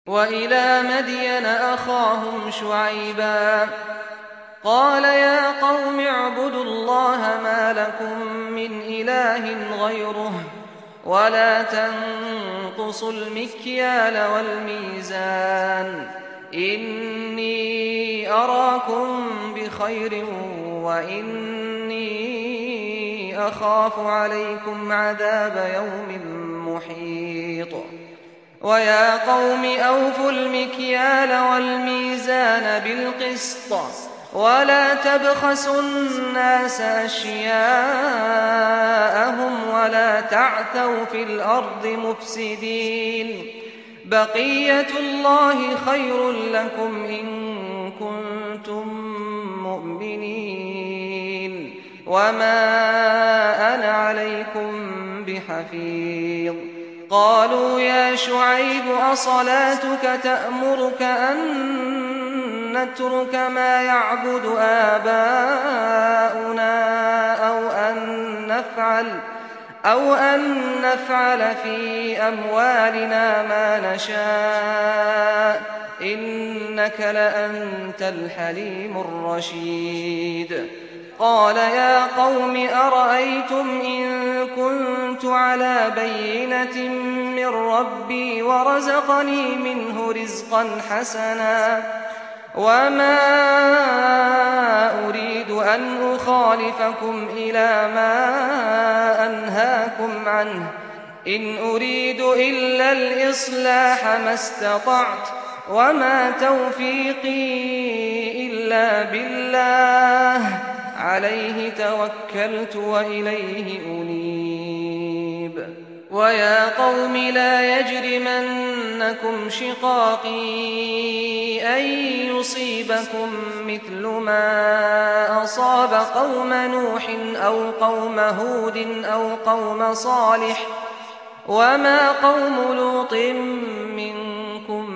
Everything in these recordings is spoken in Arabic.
وإلى مدين أخاهم شعيبا قال يا قوم اعبدوا الله ما لكم من إله غيره ولا تنقصوا المكيال والميزان إني أراكم بخير وإني أخاف عليكم عذاب يوم محيط ويا قوم أوفوا المكيال والميزان بالقسط ولا تبخسوا الناس أشياءهم ولا تعثوا في الأرض مفسدين بقية الله خير لكم إن كنتم مؤمنين وما أنا عليكم بحفيظ قالوا يا شعيب أصلاتك تأمرك أن نترك ما يعبد آباؤنا أو أن نفعل في أموالنا ما نشاء إنك لأنت الحليم الرشيد قال يا قوم أرأيتم إن كنت على بينة من ربي ورزقني منه رزقا حسنا وما أريد أن أخالفكم إلى ما أنهاكم عنه إن أريد إلا الإصلاح ما استطعت وما توفيقي إلا بالله عليه توكلت وإليه أنيب ويا قوم لا يجرمنكم شقاقي أن يصيبكم مثل ما أصاب قوم نوح أو قوم هود أو قوم صالح وما قوم لوط منكم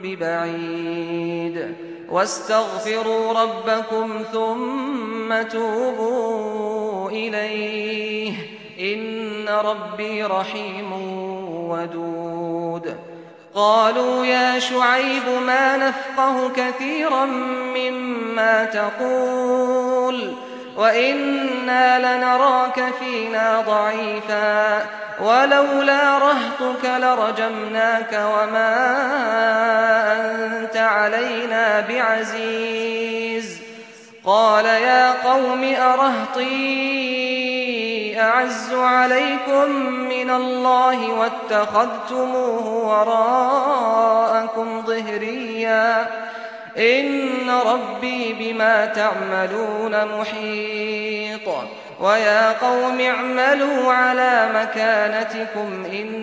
ببعيد واستغفروا ربكم ثم توبوا إليه إن ربي رحيم ودود قالوا يا شعيب ما نفقه كثيرا مما تقول وإنا لنراك فينا ضعيفا ولولا رهطك لرجمناك وما أنت علينا بعزيز قال يا قوم أرهطي أعز عليكم من الله واتخذتموه وراءكم ظهريا إن ربي بما تعملون محيط ويا قوم اعملوا على مكانتكم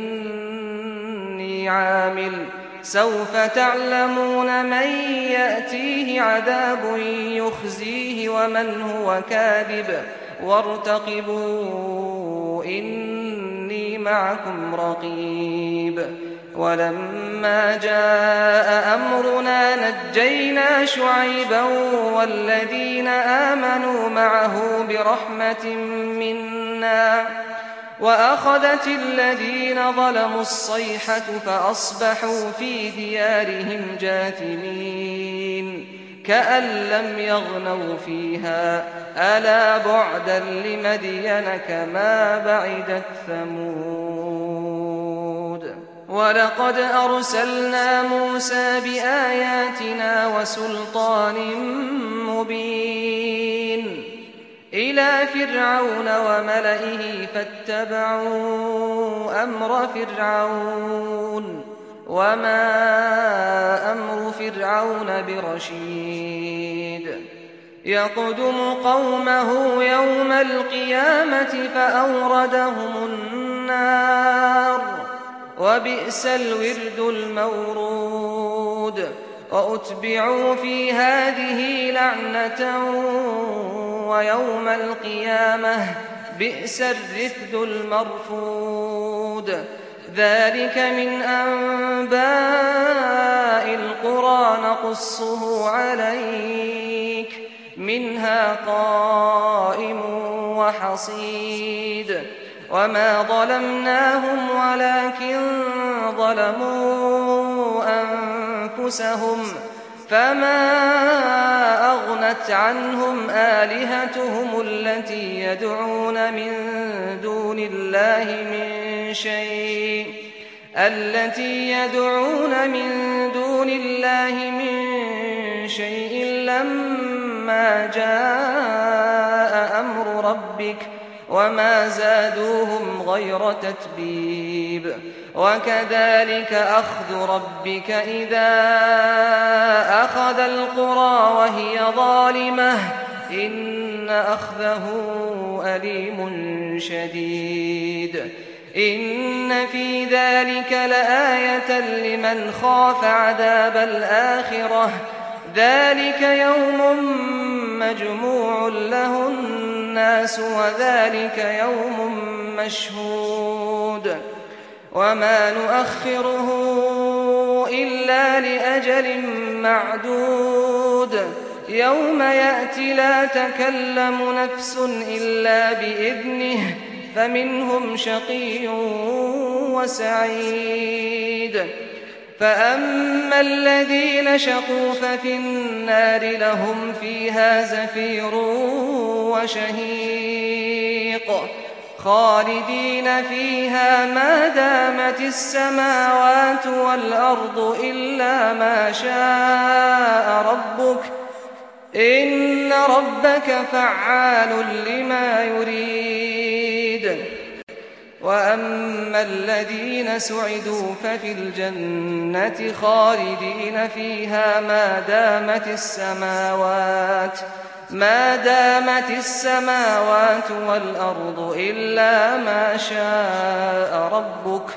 إني عامل سوف تعلمون من يأتيه عذاب يخزيه ومن هو كاذب وارتقبوا إني معكم رقيب ولما جاء أمرنا نجينا شعيبا والذين آمنوا معه برحمة منا وأخذت الذين ظلموا الصيحة فأصبحوا في ديارهم جاثمين كأن لم يغنوا فيها ألا بعدا لمدين كما بعدت ثمود ولقد أرسلنا موسى بآياتنا وسلطان مبين إلى فرعون وملئه فاتبعوا أمر فرعون وما أمر فرعون برشيد يقدم قومه يوم القيامة فأوردهم النار وبئس الورد المورود وأتبعوا في هذه لعنة ويوم القيامة بئس الرفد المرفود ذلك من أنباء القرى نقصه عليك منها قائم وحصيد وما ظلمناهم ولكن ظلموا أنفسهم أنفسهم فما أغنت عنهم آلهتهم التي يدعون من دون الله من شيء لما جاء أمر ربك وما زادوهم غير تتبيب وكذلك أخذ ربك إذا أخذ القرى وهي ظالمة إن أخذه أليم شديد إن في ذلك لآية لمن خاف عذاب الآخرة ذلك يوم مجموع له الناس وذلك يوم مشهود وما نؤخره إلا لأجل معدود يوم يأتي لا تكلم نفس إلا بإذنه فمنهم شقي وسعيد فأما الذين شقوا ففي النار لهم فيها زفير وشهيق خالدين فيها ما دامت السماوات والأرض إلا ما شاء ربك إن ربك فعال لما يريد وأما الذين سعدوا ففي الجنة خالدين فيها ما دامت السماوات والأرض إلا ما شاء ربك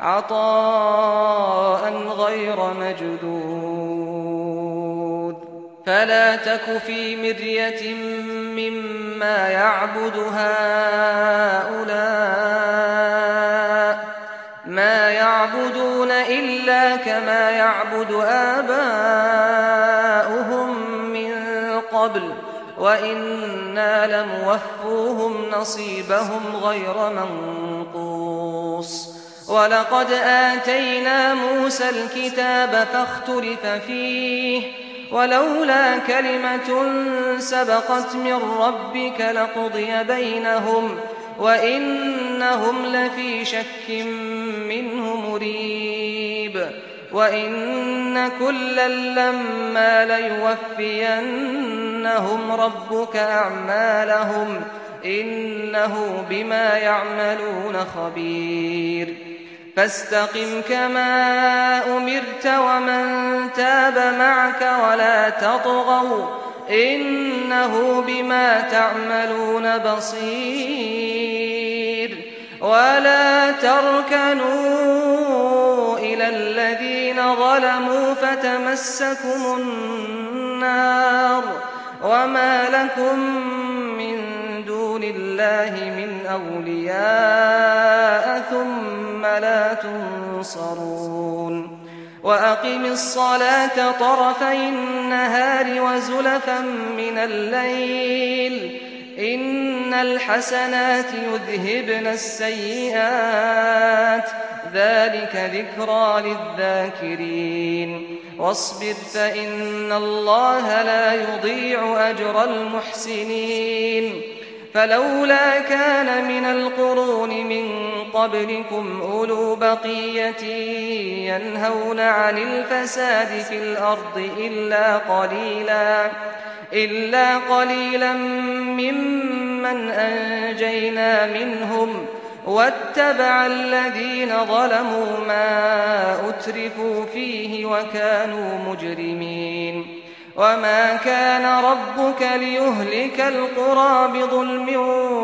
عطاء غير مجدود فلا تك في مرية مما يعبد هؤلاء ما يعبدون إلا كما يعبد آباؤهم من قبل وإنا لموفوهم نصيبهم غير منقوص ولقد آتينا موسى الكتاب فاختلف فيه ولولا كلمة سبقت من ربك لقضي بينهم وإنهم لفي شك منه مريب وإن كلا لما ليوفينهم ربك أعمالهم إنه بما يعملون خبير فاستقم كما أمرت ومن تاب معك ولا تطغوا إنه بما تعملون بصير ولا تركنوا إلى الذين ظلموا فتمسكم النار وما لكم من دون الله من أولياء ثم لا تنصرون وأقم الصلاة طرفي النهار وزلفا من الليل إن الحسنات يذهبن السيئات ذلك ذكرى للذاكرين واصبر فإن الله لا يضيع أجر المحسنين فلولا كان من القرون من قبلكم أولو بقية ينهون عن الفساد في الأرض إلا قليلا ممن أنجينا منهم واتبع الذين ظلموا ما أترفوا فيه وكانوا مجرمين وما كان ربك ليهلك القرى بظلم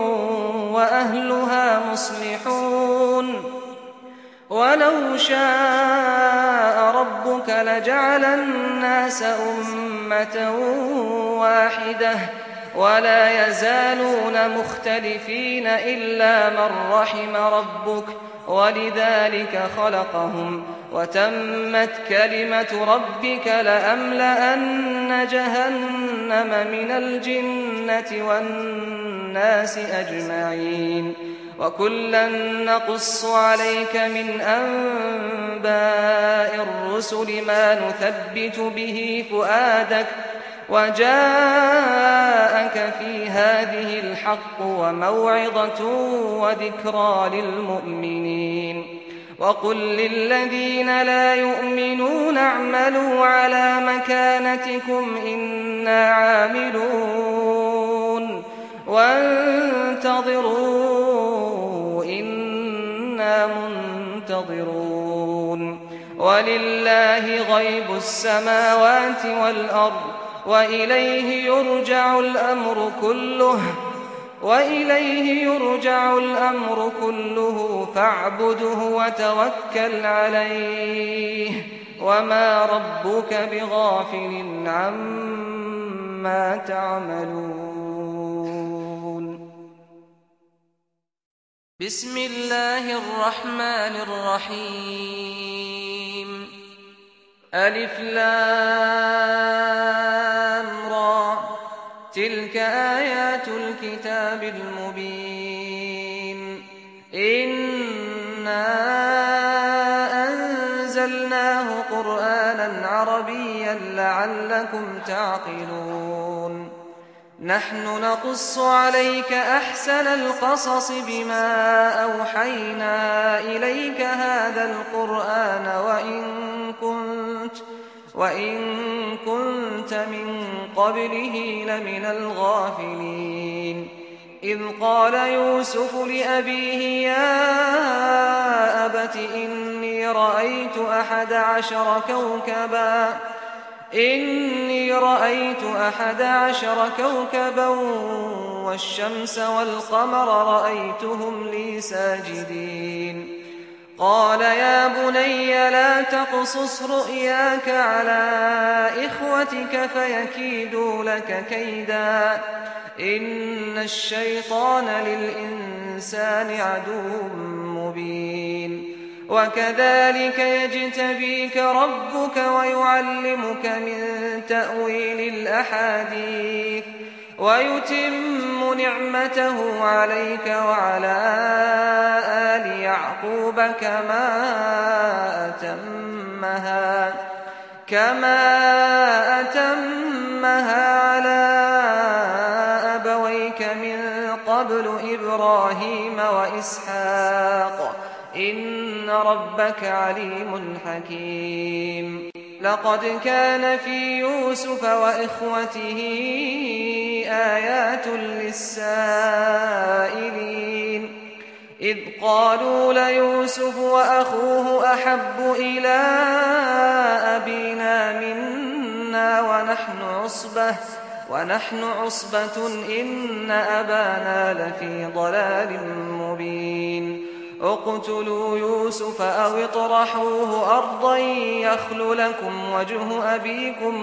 وأهلها مصلحون ولو شاء ربك لجعل الناس أمة واحدة ولا يزالون مختلفين إلا من رحم ربك ولذلك خلقهم وتمت كلمة ربك لأملأن جهنم من الجنة والناس أجمعين وكلا نقص عليك من أنباء الرسل ما نثبت به فؤادك وجاءك في هذه الحق وموعظة وذكرى للمؤمنين وقل للذين لا يؤمنون اعملوا على مكانتكم إنا عاملون وانتظروا إنا منتظرون ولله غيب السماوات والأرض وإليه يرجع الأمر كله فاعبده وتوكل عليه وما ربك بغافل عما تعملون. بسم الله الرحمن الرحيم. ألف لام را تلك آيات الكتاب المبين إنا أنزلناه قرآنا عربيا لعلكم تعقلون. نحن نقص عليك أحسن القصص بما أوحينا إليك هذا القرآن وإن كنت من قبله لمن الغافلين. إذ قال يوسف لأبيه يا أبت إني رأيت 11 كوكبا والشمس والقمر رأيتهم لي ساجدين. قال يا بني لا تقصص رؤياك على إخوتك فيكيدوا لك كيدا إن الشيطان للإنسان عدو مبين. وكذلك يجتبيك ربك ويعلمك من تأويل الأحاديث ويتم نعمته عليك وعلى آل يعقوب كما أتمها على أبويك من قبل إبراهيم وإسحاق إن ربك عليم حكيم. لقد كان في يوسف وإخوته آيات للسائلين إذ قالوا ليوسف وأخوه أحب إلى أبينا منا ونحن عصبة إن أبانا لفي ضلال مبين. اقتلوا يوسف أو اطرحوه أرضا يخل لكم وجه أبيكم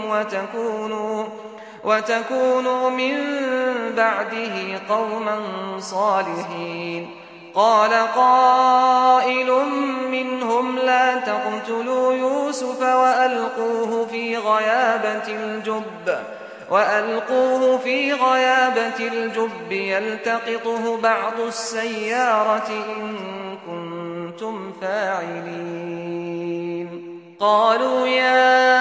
وتكونوا من بعده قوما صالحين. قال قائل منهم لا تقتلوا يوسف وألقوه في غيابة الجب يلتقطه بعض السيارة إن كنتم فاعلين. قالوا يا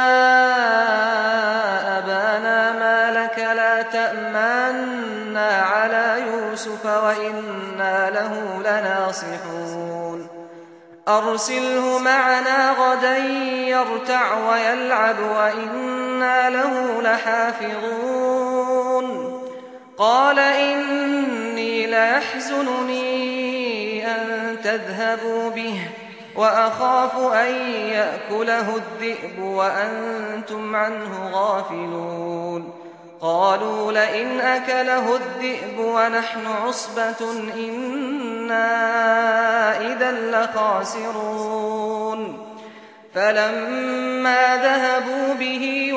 أبانا ما لك لا تأمنا على يوسف وإنا له لناصحون. أرسله معنا غدا يرتع ويلعب وإنا له لحافظون. قال إني ليحزنني أن تذهبوا به وأخاف أن يأكله الذئب وأنتم عنه غافلون. قالوا لئن أكله الذئب ونحن عصبة إنا إذا لخاسرون. فلما ذهبوا به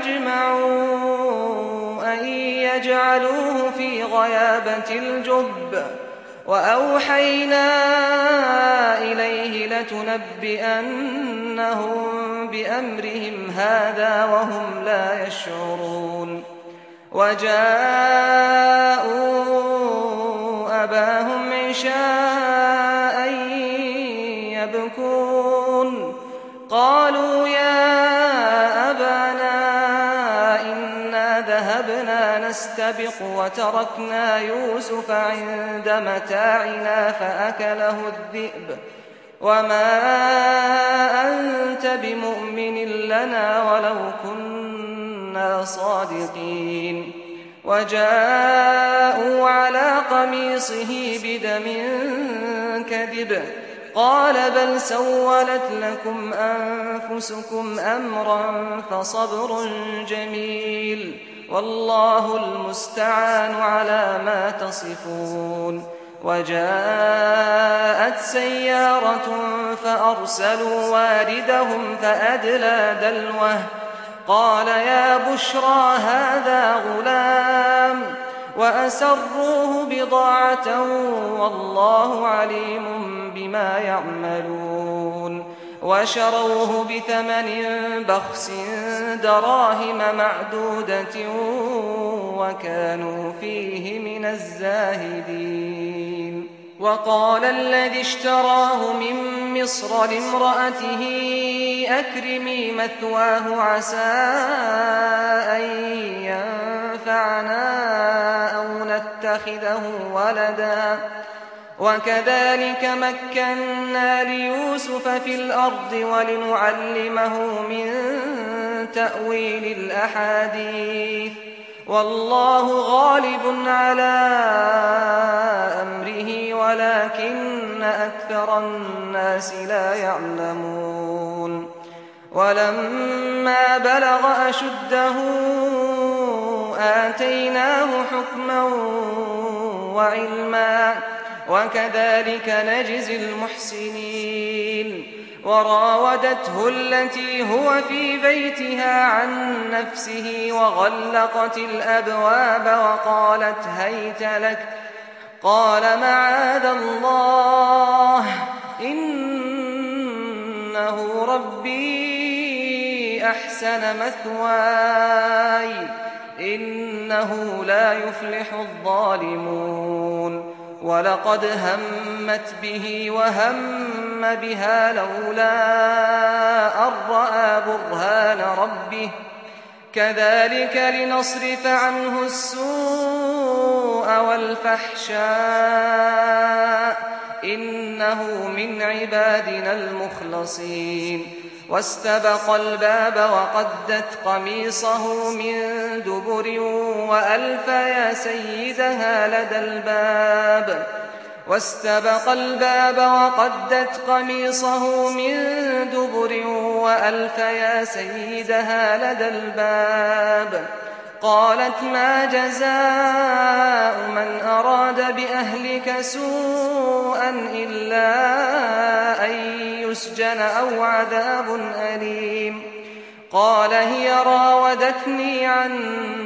وأجمعوا أن يجعلوه في غيابة الجب وأوحينا إليه لتنبئنهم بأمرهم هذا وهم لا يشعرون. وجاءوا أباهم عشاء ذهبنا نستبق وتركنا يوسف عند متاعنا فأكله الذئب وما أنت بمؤمن لنا ولو كنا صادقين وجاءوا على قميصه بدم كذب قال بل سولت لكم أنفسكم أمرا فصبر جميل والله المستعان على ما تصفون وجاءت سيارة فأرسلوا واردهم فأدلى دلوه قال يا بشرى هذا غلام وأسروه بضاعة والله عليم بما يعملون وشروه بثمن بخس دراهم معدودة وكانوا فيه من الزاهدين وقال الذي اشتراه من مصر لامرأته أكرمي مثواه عسى أن ينفعنا أو نتخذه ولدا وكذلك مكنا ليوسف في الأرض ولنعلمه من تأويل الأحاديث والله غالب على أمره ولكن أكثر الناس لا يعلمون ولما بلغ أشده آتيناه حكما وعلما وكذلك نجزي المحسنين وراودته التي هو في بيتها عن نفسه وغلقت الأبواب وقالت هيت لك قال معاذ الله إنه ربي أحسن مثواي إنه لا يفلح الظالمون ولقد همت به وهم بها لولا أن رأى برهان ربه كذلك لنصرف عنه السوء والفحشاء إنه من عبادنا المخلصين واستبق الباب وقدت قميصه من دبر وألف يا سيدها لدى الباب واستبق الباب وقدت قميصه من دبر وألف يا سيدها لدى الباب قالت ما جزاء من أراد بأهلك سوءا إلا أن يسجن أو عذاب أليم قال هي راودتني عن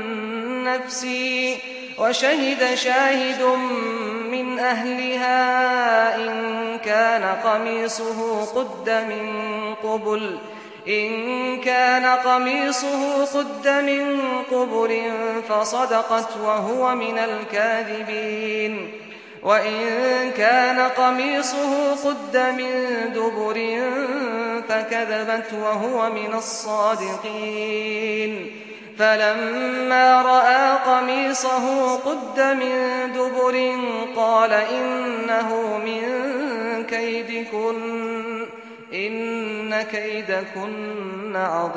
نفسي وشهد شاهد من أهلها إن كان قميصه قد من قبل فصدقت وهو من الكاذبين وإن كان قميصه قد من دبر فكذبت وهو من الصادقين فلما رأى قميصه قد من دبر قال إنه من كيدكن إن كيدكن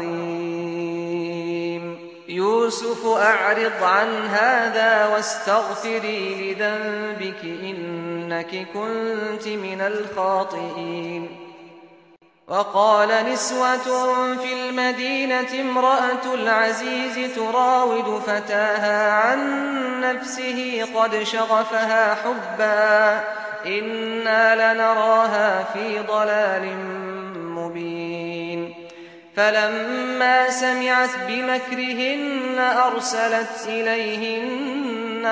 عظيم يوسف أعرض عن هذا واستغفري لذنبك إنك كنت من الخاطئين وقال نسوة في المدينة امرأة العزيز تراود فتاها عن نفسه قد شغفها حبا إنا لنراها في ضلال مبين فلما سمعت بمكرهن أرسلت إليهن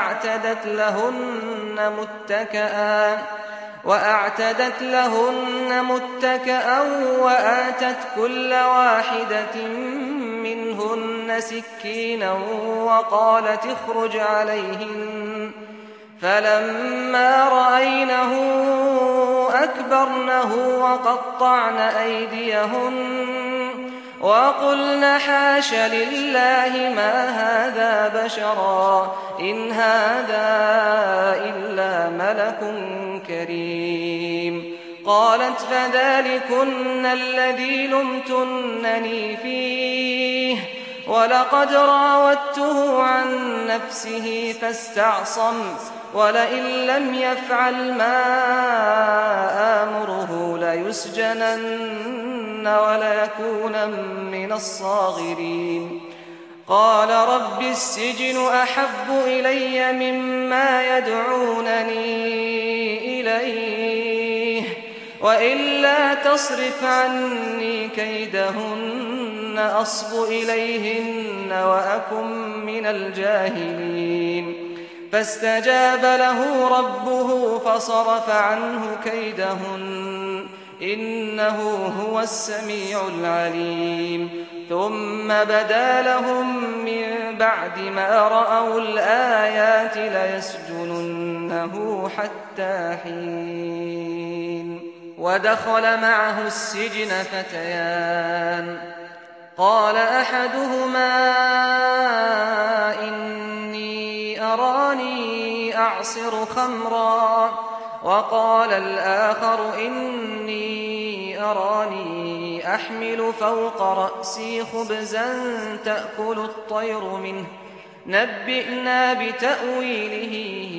وأعتدت لهن متكئا وآتت كل واحدة منهن سكينا وقالت اخرج عليهن فلما رأينه أكبرنه وقطعن أيديهن وقلن حاش لله ما هذا بشرا إن هذا إلا ملك كريم. قالت فذلكن الذي لمتنني فيه ولقد راودته عن نفسه فاستعصم ولئن لم يفعل ما آمره ليسجنن وليكون من الصاغرين. قال رب السجن أحب إلي مما يدعونني إليه وإلا تصرف عني كيدهن أصب إليهن وأكن من الجاهلين. فاستجاب له ربه فصرف عنه كيدهن إنه هو السميع العليم. ثم بدا لهم من بعد ما رأوا الآيات ليسجننه حتى حين. ودخل معه السجن فتيان قال أحدهما إني أراني أعصر خمرا وقال الآخر إني أراني أحمل فوق رأسي خبزا تأكل الطير منه نبئنا بتأويله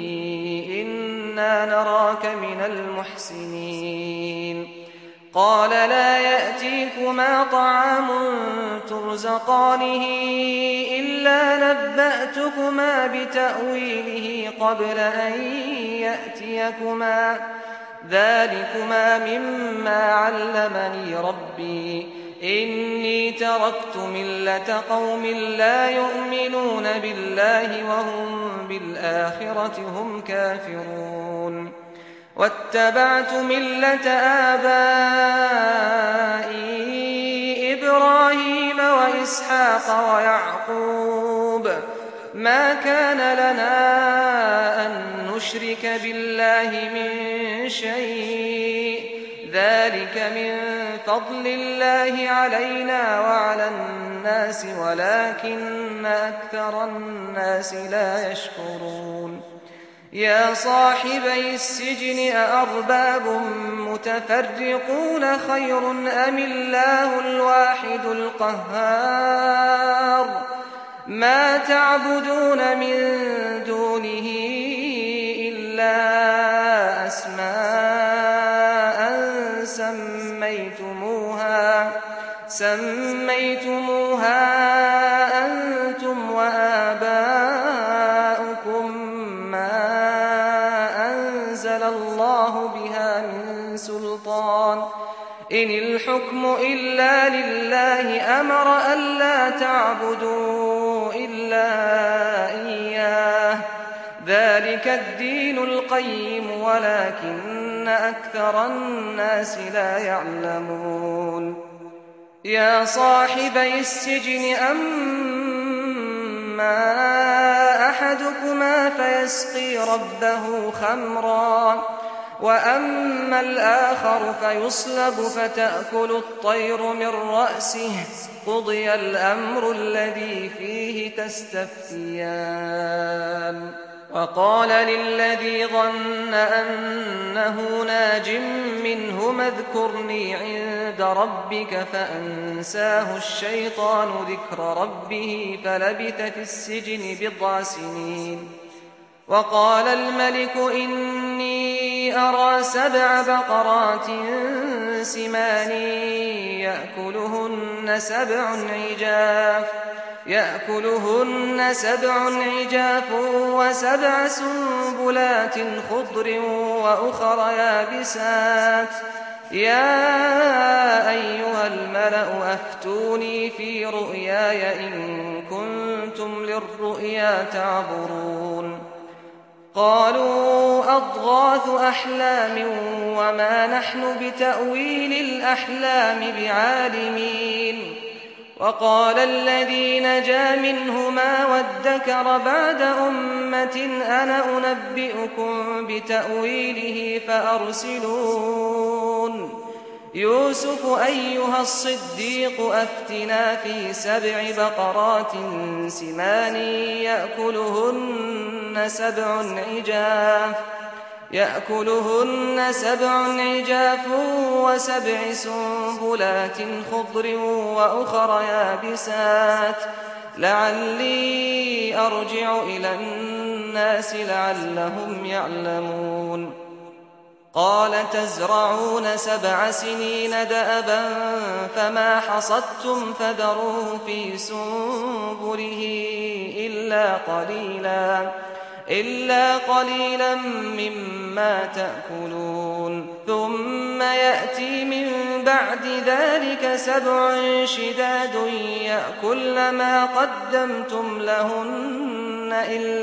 إنا نراك من المحسنين. قال لا يأتيكما طعام ترزقانه إلا نبأتكما بتأويله قبل أن يأتيكما ذلكما مما علمني ربي إني تركت ملة قوم لا يؤمنون بالله وهم بالآخرة هم كافرون واتبعت ملة آبائي إبراهيم وإسحاق ويعقوب ما كان لنا أن نشرك بالله من شيء ذلك من فضل الله علينا وعلى الناس ولكن أكثر الناس لا يشكرون. يا صاحبي السجن أأرباب متفرقون خير أم الله الواحد القهار ما تعبدون من دونه إلا أسماء سميتموها أنتم وآباؤكم ما أنزل الله بها من سلطان إن الحكم إلا لله أمر ألا تعبدوا إلا إياه ذلك الدين القيم ولكن أكثر الناس لا يعلمون. يا صاحبي السجن أما أحدكما فيسقي ربه خمرا وأما الآخر فيصلب فتأكل الطير من رأسه قضي الأمر الذي فيه تستفتيان. وقال للذي ظن أنه ناج منهما اذكرني عند ربك فأنساه الشيطان ذكر ربه فلبث في السجن بضع سنين. وقال الملك إني أرى 7 بقرات سمان يأكلهن 7 عجاف و7 سنبلات خضر وأخر يابسات يا أيها الملأ أفتوني في رؤياي إن كنتم للرؤيا تعبرون. قالوا أضغاث أحلام وما نحن بتأويل الأحلام بعالمين. وقال الذي نجا منهما وادكر بعد أمة أنا أنبئكم بتأويله فأرسلون. يوسف أيها الصديق أفتنا في 7 بقرات سمان يأكلهن 7 عجاف و7 سنبلات خضر وأخر يابسات لعلي أرجع إلى الناس لعلهم يعلمون قال تزرعون 7 سنين دأبا فما حصدتم فذروه في سنبله إلا قليلا مما تأكلون ثم يأتي من بعد ذلك 7 شداد يأكلن ما قدمتم لهن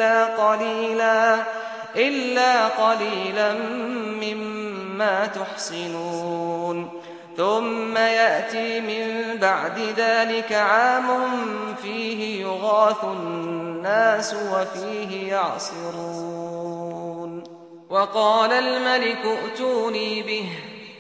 إلا قليلا مما تحصنون ثم يأتي من بعد ذلك عام فيه يغاث الناس وفيه يعصرون وقال الملك ائتوني به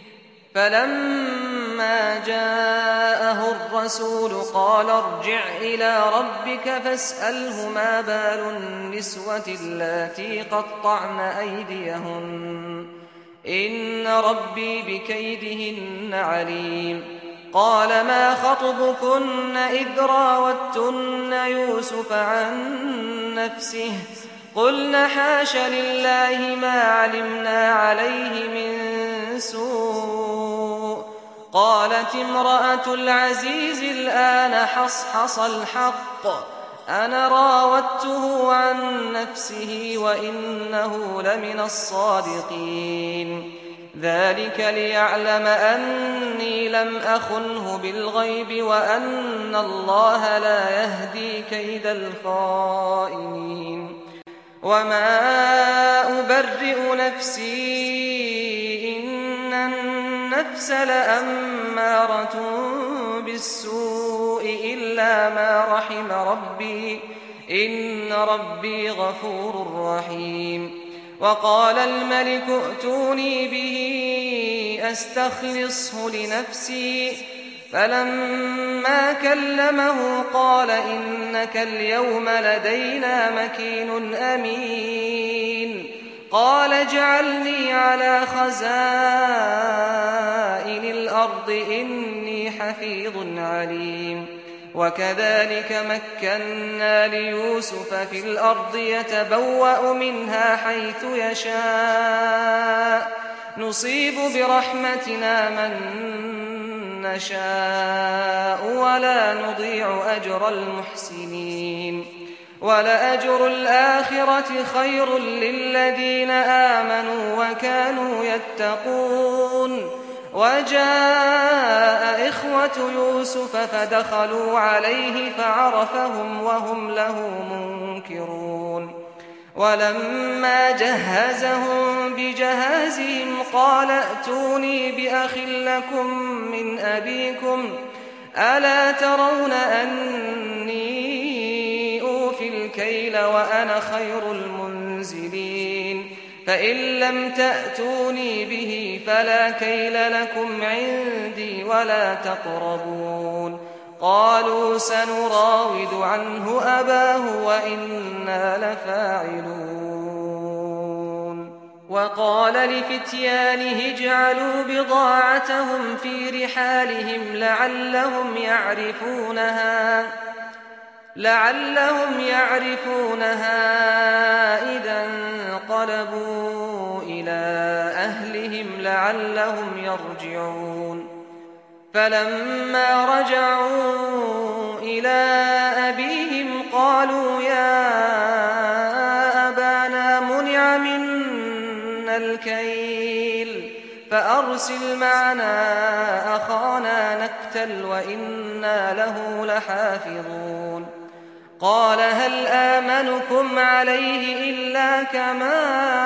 فلما جاءه الرسول قال ارجع إلى ربك فاسأله ما بال النسوة اللاتي قطعن أيديهن إن ربي بكيدهن عليم قال ما خطبكن إذ راوتن يوسف عن نفسه قلن حاش لله ما علمنا عليه من سوء قالت امرأة العزيز الآن حصحص الحق أنا راودته عن نفسه وإنه لمن الصادقين ذلك ليعلم أني لم أخنه بالغيب وأن الله لا يهدي كيد الخائنين وما أبرئ نفسي إن النفس لأمارة بالسوء إلا ما رحم ربي إن ربي غفور رحيم وقال الملك ائتوني به أستخلصه لنفسي فلما كلمه قال إنك اليوم لدينا مكين أمين قال اجعلني على خزائن الأرض إني حفيظ عليم وكذلك مكنا ليوسف في الأرض يتبوأ منها حيث يشاء نصيب برحمتنا من نشاء ولا نضيع أجر المحسنين ولأجر الآخرة خير للذين آمنوا وكانوا يتقون وجاء إخوة يوسف فدخلوا عليه فعرفهم وهم له منكرون ولما جهزهم بجهازهم قال ائتوني بأخ لكم من أبيكم ألا ترون أني أوفي الكيل وأنا خير المنزلين فإن لم تأتوني به فلا كيل لكم عندي ولا تقربون قالوا سنراود عنه أباه وإنا لفاعلون وقال لفتيانه اجعلوا بضاعتهم في رحالهم لعلهم يعرفونها إذا انقلبوا إلى أهلهم لعلهم يرجعون فلما رجعوا إلى أبيهم قالوا يا أبانا منع منا الكيل فأرسل معنا أخانا نكتل وإنا له لحافظون قال هل آمنكم عليه إلا كما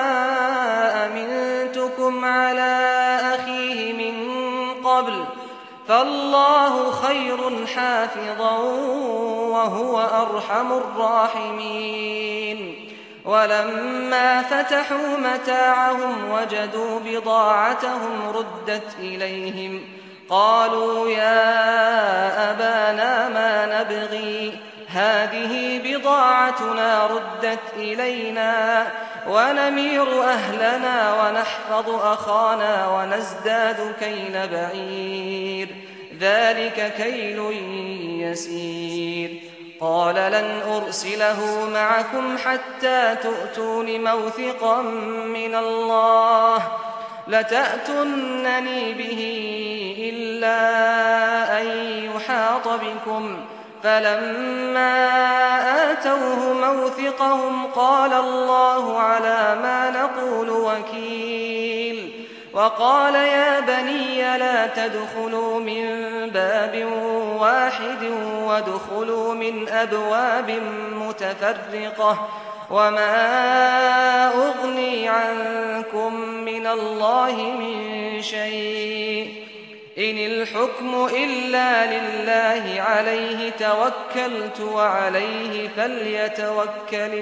أمنتكم على أخيه من قبل فالله خير حافظا وهو أرحم الراحمين ولما فتحوا متاعهم وجدوا بضاعتهم ردت إليهم قالوا يا أبانا ما نبغي هذه بضاعتنا ردت إلينا ونمير أهلنا ونحفظ أخانا ونزداد كيل بعير ذلك كيل يسير قال لن أرسله معكم حتى تؤتون موثقا من الله لتأتونني به إلا أن يحاط بكم فلما آتوه موثقهم قال الله على ما نقول وكيل وقال يا بني لا تدخلوا من باب واحد وادخلوا من أبواب متفرقة وما أغني عنكم من الله من شيء إن الحكم إلا لله عليه توكلت وعليه فليتوكل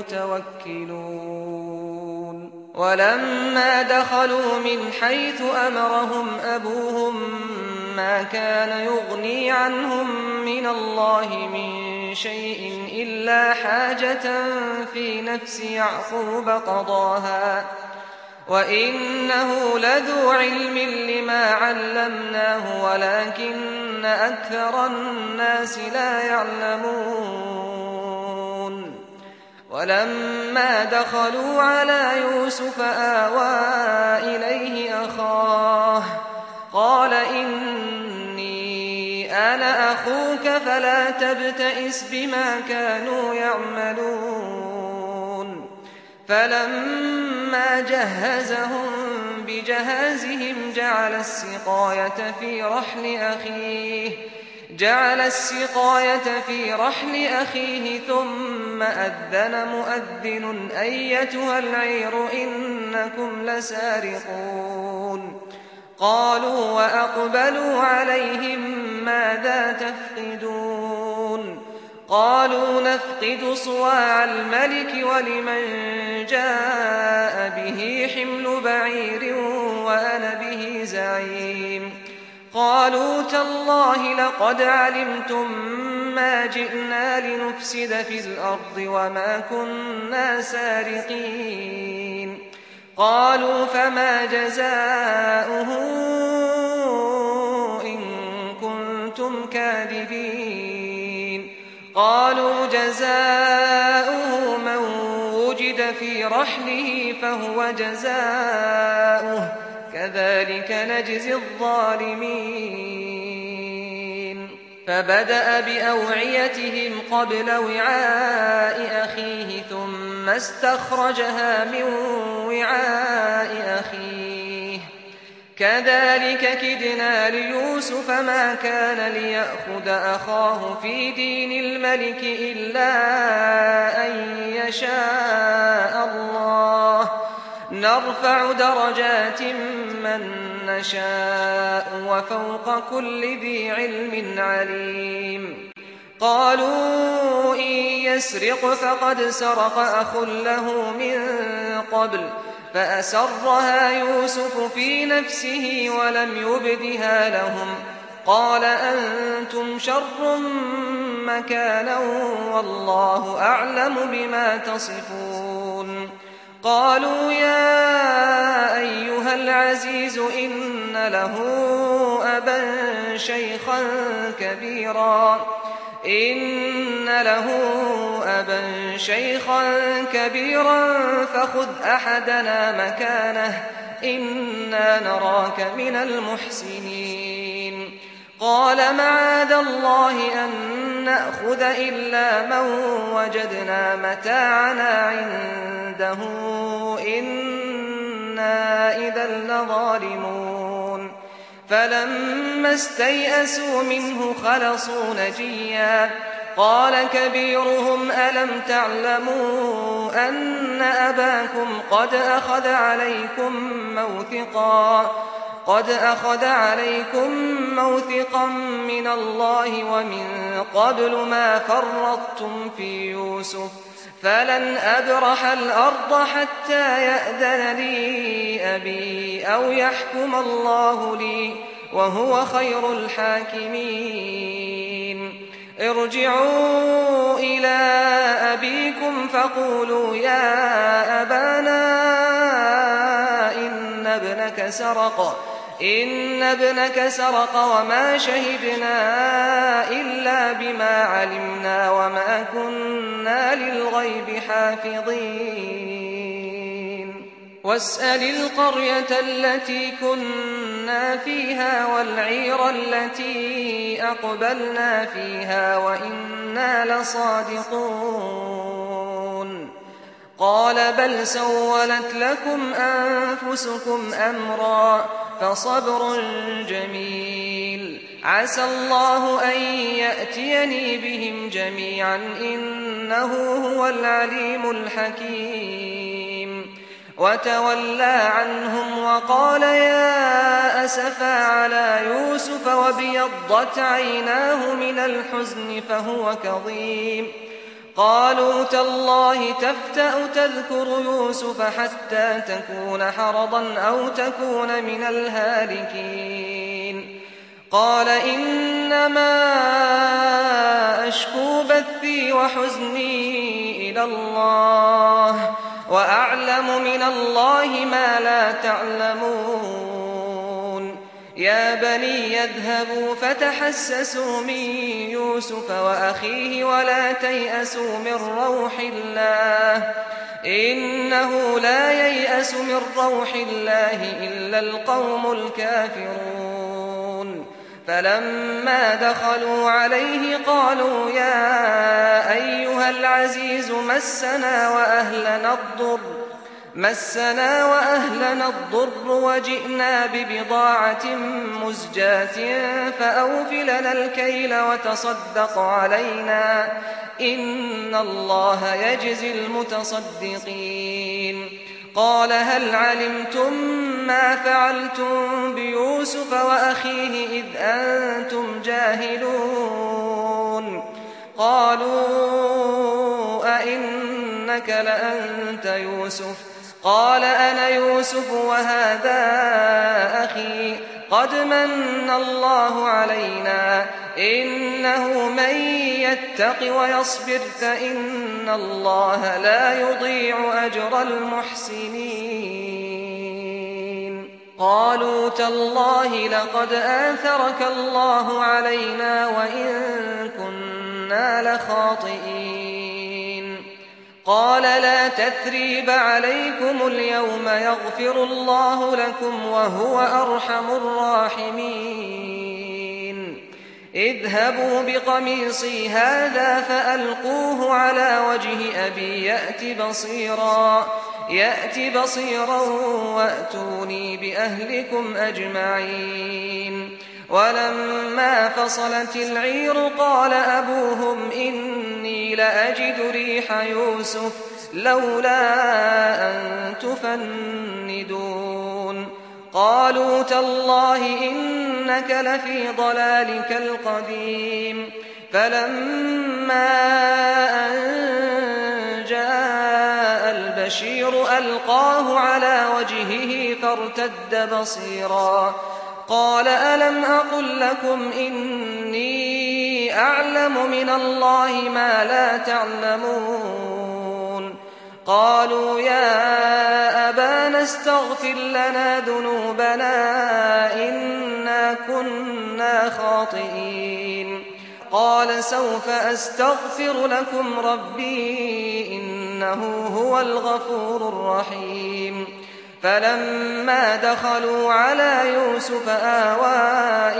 المتوكلون ولما دخلوا من حيث أمرهم أبوهم ما كان يغني عنهم من الله من شيء إلا حاجة في نفس يعقوب قضاها وإنه لذو علم لما علمناه ولكن أكثر الناس لا يعلمون ولما دخلوا على يوسف آوى إليه أخاه قال إني أنا أخوك فلا تبتئس بما كانوا يعملون فلما جهزهم بجهازهم جعل السقاية في رحل أخيه ثم أذن مؤذن أيتها العير إنكم لسارقون قالوا وأقبلوا عليهم ماذا تفقدون قالوا نفقد صواع الملك ولمن جاء به حمل بعير وأنا به زعيم قالوا تالله لقد علمتم ما جئنا لنفسد في الأرض وما كنا سارقين قالوا فما جزاؤه إن كنتم كاذبين قالوا جزاؤه من وجد في رحله فهو جزاؤه كذلك نجزي الظالمين فبدأ بأوعيتهم قبل وعاء أخيه ثم استخرجها من وعاء أخيه كذلك كدنا ليوسف ما كان ليأخذ أخاه في دين الملك إلا أن يشاء الله نرفع درجات من نشاء وفوق كل ذي علم عليم قالوا إن يسرق فقد سرق أخ له من قبل فأسرها يوسف في نفسه ولم يبدها لهم قال أنتم شر مكانا والله أعلم بما تصفون قالوا يا أيها العزيز إن له أبا شيخا كبيرا فخذ أحدنا مكانه إنا نراك من المحسنين قال معاذ الله أن نأخذ إلا من وجدنا متاعنا عنده إنا إذا لظالمون فلما استيئسوا منه خلصوا نجيا قال كبيرهم ألم تعلموا أن أباكم قد أخذ عليكم موثقا قد أخذ عليكم موثقا من الله ومن قبل ما فرطتم في يوسف فلن أبرح الأرض حتى يأذن لي أبي أو يحكم الله لي وهو خير الحاكمين ارجعوا إلى أبيكم فقولوا يا أبانا إن ابنك سرق وما شهدنا إلا بما علمنا وما كنا للغيب حافظين واسأل القرية التي كنا فيها والعير التي أقبلنا فيها وإنا لصادقون قال بل سولت لكم أنفسكم أمرا فصبر جميل عسى الله أن يأتيني بهم جميعا إنه هو العليم الحكيم وتولى عنهم وقال يا أسفا على يوسف وابيضت عيناه من الحزن فهو كظيم قالوا تالله تفتأ تذكر يوسف حتى تكون حرضا أو تكون من الهالكين قال إنما أشكو بثي وحزني إلى الله وأعلم من الله ما لا تعلمون يا بني يذهبوا فتحسسوا من يوسف وأخيه ولا تيأسوا من روح الله إنه لا ييأس من روح الله إلا القوم الكافرون فلما دخلوا عليه قالوا يا أيها العزيز مسنا وأهلنا الضر وجئنا ببضاعة مزجاة فأوفلنا الكيل وتصدق علينا إن الله يجزي المتصدقين قال هل علمتم ما فعلتم بيوسف وأخيه إذ أنتم جاهلون قالوا أئنك لأنت يوسف قال أنا يوسف وهذا أخي قد من الله علينا إنه من يتق ويصبر فإن الله لا يضيع أجر المحسنين قالوا تالله لقد آثرك الله علينا وإن كنا لخاطئين قال لا تثريب عليكم اليوم يغفر الله لكم وهو أرحم الراحمين اذهبوا بقميصي هذا فألقوه على وجه أبي يأت بصيرا وأتوني بأهلكم أجمعين ولما فصلت العير قال أبوهم إني لأجد ريح يوسف لولا أن تفندون قالوا تالله إنك لفي ضلالك القديم فلما أن جاء البشير ألقاه على وجهه فارتد بصيرا قال ألم أقل لكم إني أعلم من الله ما لا تعلمون قالوا يا أبانا استغفر لنا ذنوبنا إنا كنا خاطئين قال سوف أستغفر لكم ربي إنه هو الغفور الرحيم فلما دخلوا على يوسف آوى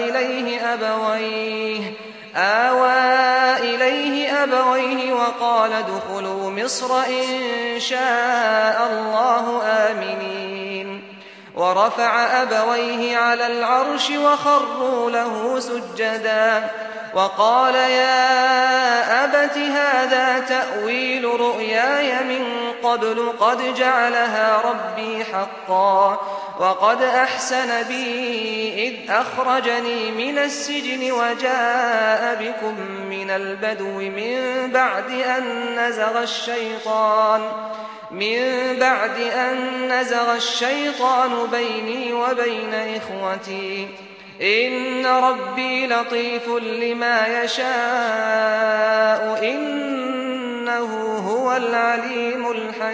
إليه أبويه وقال ادخلوا مصر إن شاء الله آمنين ورفع أبويه على العرش وخروا له سجدا وقال يا أبت هذا تأويل رؤياي من قبل قد جعلها ربي حقا وقد أحسن بي إذ أخرجني من السجن وجاء بكم من البدو من بعد أن نزغ الشيطان بيني وبين إخوتي إن ربي لطيف لما يشاء إنه هو العليم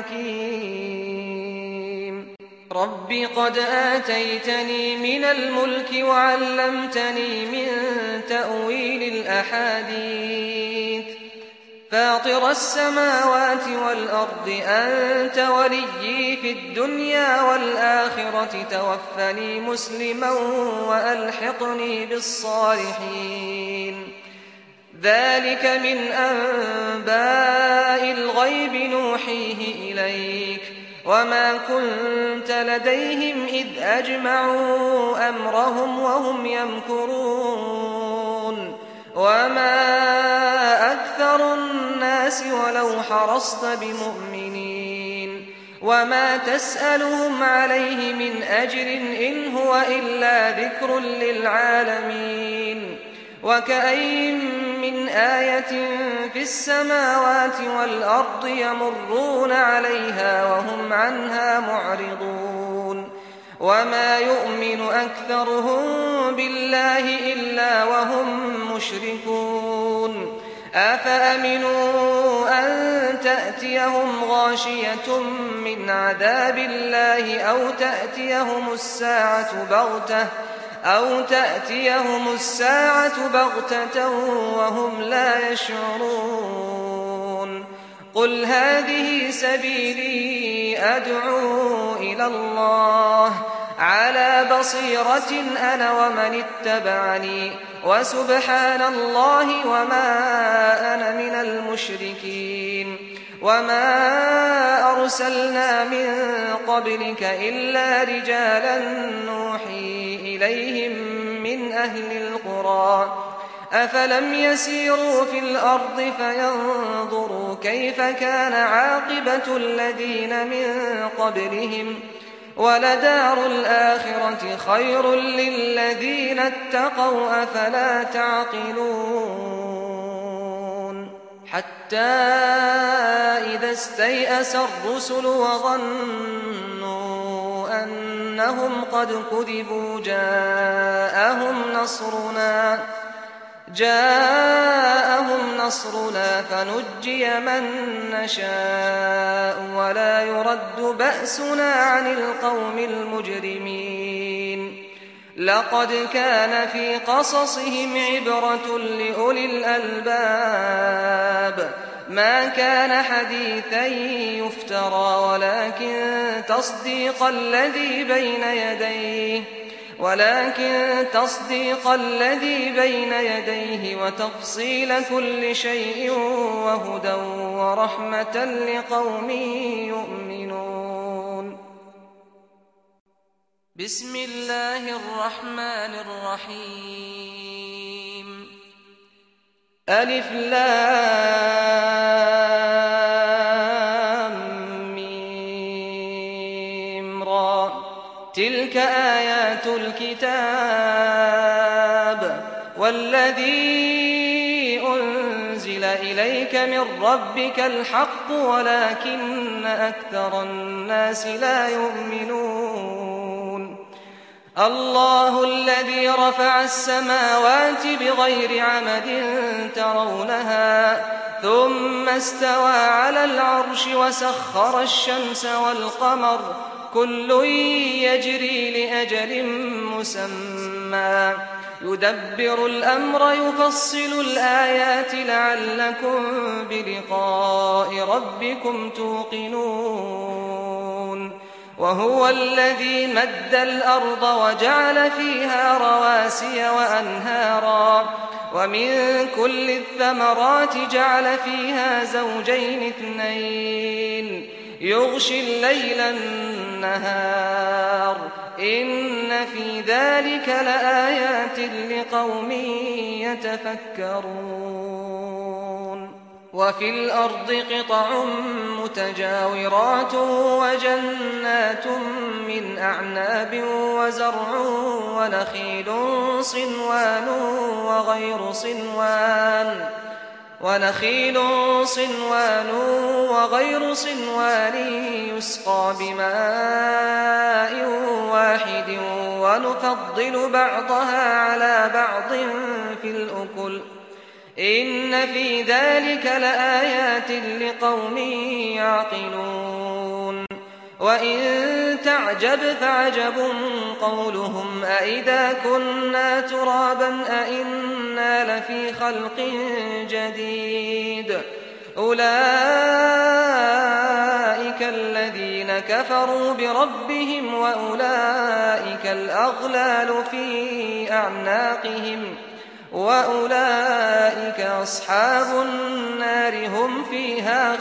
الحكيم رب قد آتيتني من الملك وعلمتني من تأويل الأحاديث فاطر السماوات والأرض أنت وليي في الدنيا والآخرة توفني مسلما وألحقني بالصالحين ذلك من أنباء الغيب نوحيه إليك وما كنت لديهم إذ أجمعوا أمرهم وهم يمكرون وما أكثر الناس ولو حرصت بمؤمنين وما تسألهم عليه من أجر إن هو إلا ذكر للعالمين وكأين من آية في السماوات والأرض يمرون عليها وهم عنها معرضون وما يؤمن أكثرهم بالله إلا وهم مشركون أفأمنوا أن تأتيهم غاشية من عذاب الله أو تأتيهم الساعة بغتة وهم لا يشعرون قل هذه سبيلي أدعو إلى الله على بصيرة أنا ومن اتبعني وسبحان الله وما أنا من المشركين وما أرسلنا من قبلك إلا رجالا نوحي إليهم من أهل القرى أفلم يسيروا في الأرض فينظروا كيف كان عاقبة الذين من قبلهم ولدار الآخرة خير للذين اتقوا أفلا تعقلون حتى إذا استيأس الرسل وظنوا أنهم قد كذبوا جاءهم نصرنا فنجي من نشاء ولا يرد بأسنا عن القوم المجرمين لقد كان في قصصهم عبرة لأولي الألباب ما كان حديثا يفترى ولكن تصديق الذي بين يديه وتفصيل كل شيء وهدى ورحمة لقوم يؤمنون بسم الله الرحمن الرحيم ألف لام ميم را تلك آيات الكتاب والذي أنزل إليك من ربك الحق ولكن أكثر الناس لا يؤمنون الله الذي رفع السماوات بغير عمد ترونها ثم استوى على العرش وسخر الشمس والقمر كل يجري لأجل مسمى يدبر الأمر يفصل الآيات لعلكم بلقاء ربكم توقنون وهو الذي مد الأرض وجعل فيها رواسي وأنهارا ومن كل الثمرات جعل فيها زوجين اثنين يغشي الليل النهار إن في ذلك لآيات لقوم يتفكرون وفي الأرض قطع متجاورات وجنات من أعناب ونخيل صنوان وغير صنوان يسقى بماء واحد ونفضل بعضها على بعض في الأكل إن في ذلك لآيات لقوم يعقلون وإن تعجب فعجب قولهم أإذا كنا ترابا أإنا لفي خلق جديد أولئك الذين كفروا بربهم وأولئك الأغلال في أعناقهم وأولئك أصحاب النار هم فيها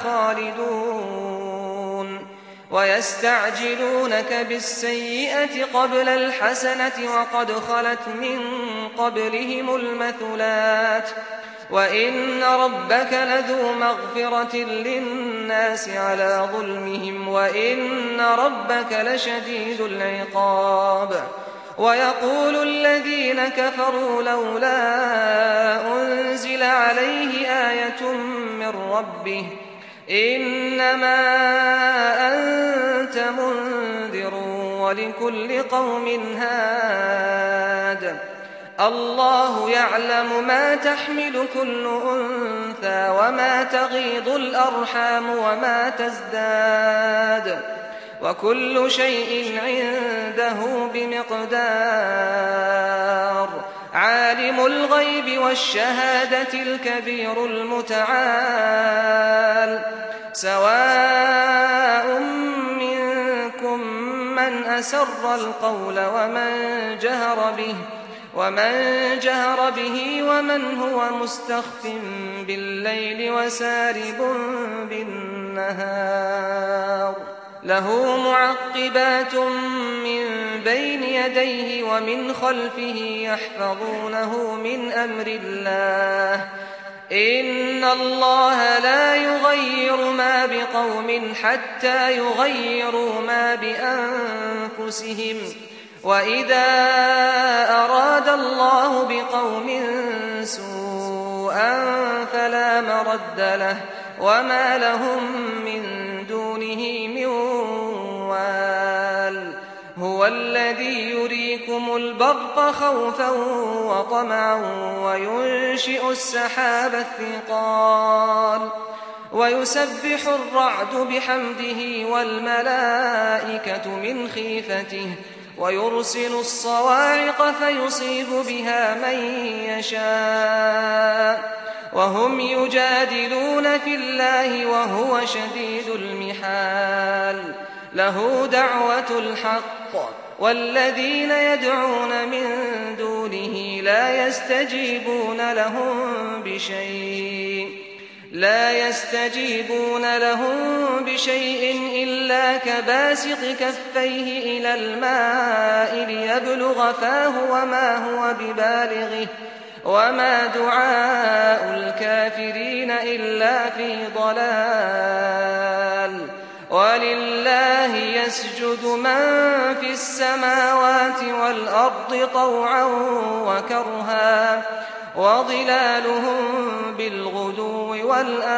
خالدون ويستعجلونك بالسيئة قبل الحسنة وقد خلت من قبلهم المثلات وإن ربك لذو مغفرة للناس على ظلمهم وإن ربك لشديد العقاب ويقول الذين كفروا لولا أنزل عليه آية من ربه إنما أنت منذر ولكل قوم هاد الله يعلم ما تحمل كل أنثى وما تغيض الأرحام وما تزداد وكل شيء عنده بمقدار عالم الغيب والشهادة الكبير المتعال سواء منكم من أسر القول ومن جهر به ومن هو مستخف بالليل وسارب بالنهار له معقبات من بين يديه ومن خلفه يحفظونه من أمر الله إن الله لا يغير ما بقوم حتى يغيروا ما بأنفسهم وإذا أراد الله بقوم سوءا فلا مرد له وما لهم من دونه من وال هو الذي يريكم البرق خوفا وطمعا وينشئ السحاب الثقال ويسبح الرعد بحمده والملائكة من خيفته ويرسل الصواعق فيصيب بها من يشاء وهم يجادلون في الله وهو شديد المحال له دعوة الحق والذين يدعون من دونه لا يستجيبون لهم بشيء إلا كباسط كفيه إلى الماء ليبلغ فاه وما هو ببالغه وما دعاء الكافرين إلا في ضلال ولله يسجد من في السماوات والأرض طوعا وكرها وظلالهم بالغدو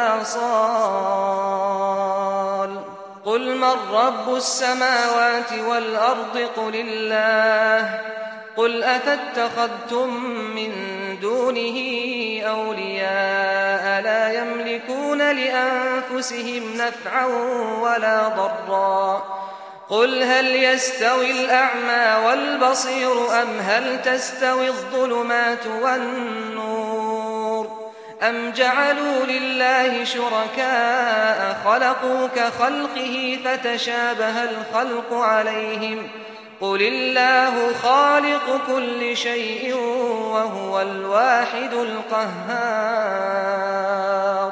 والآصال قل من رب السماوات والأرض قل الله قل أفاتخذتم من دونه أولياء لا يملكون لأنفسهم نفعا ولا ضرا قل هل يستوي الأعمى والبصير أم هل تستوي الظلمات والنور أم جعلوا لله شركاء خلقوا كخلقه فتشابه الخلق عليهم قل الله خالق كل شيء وهو الواحد القهار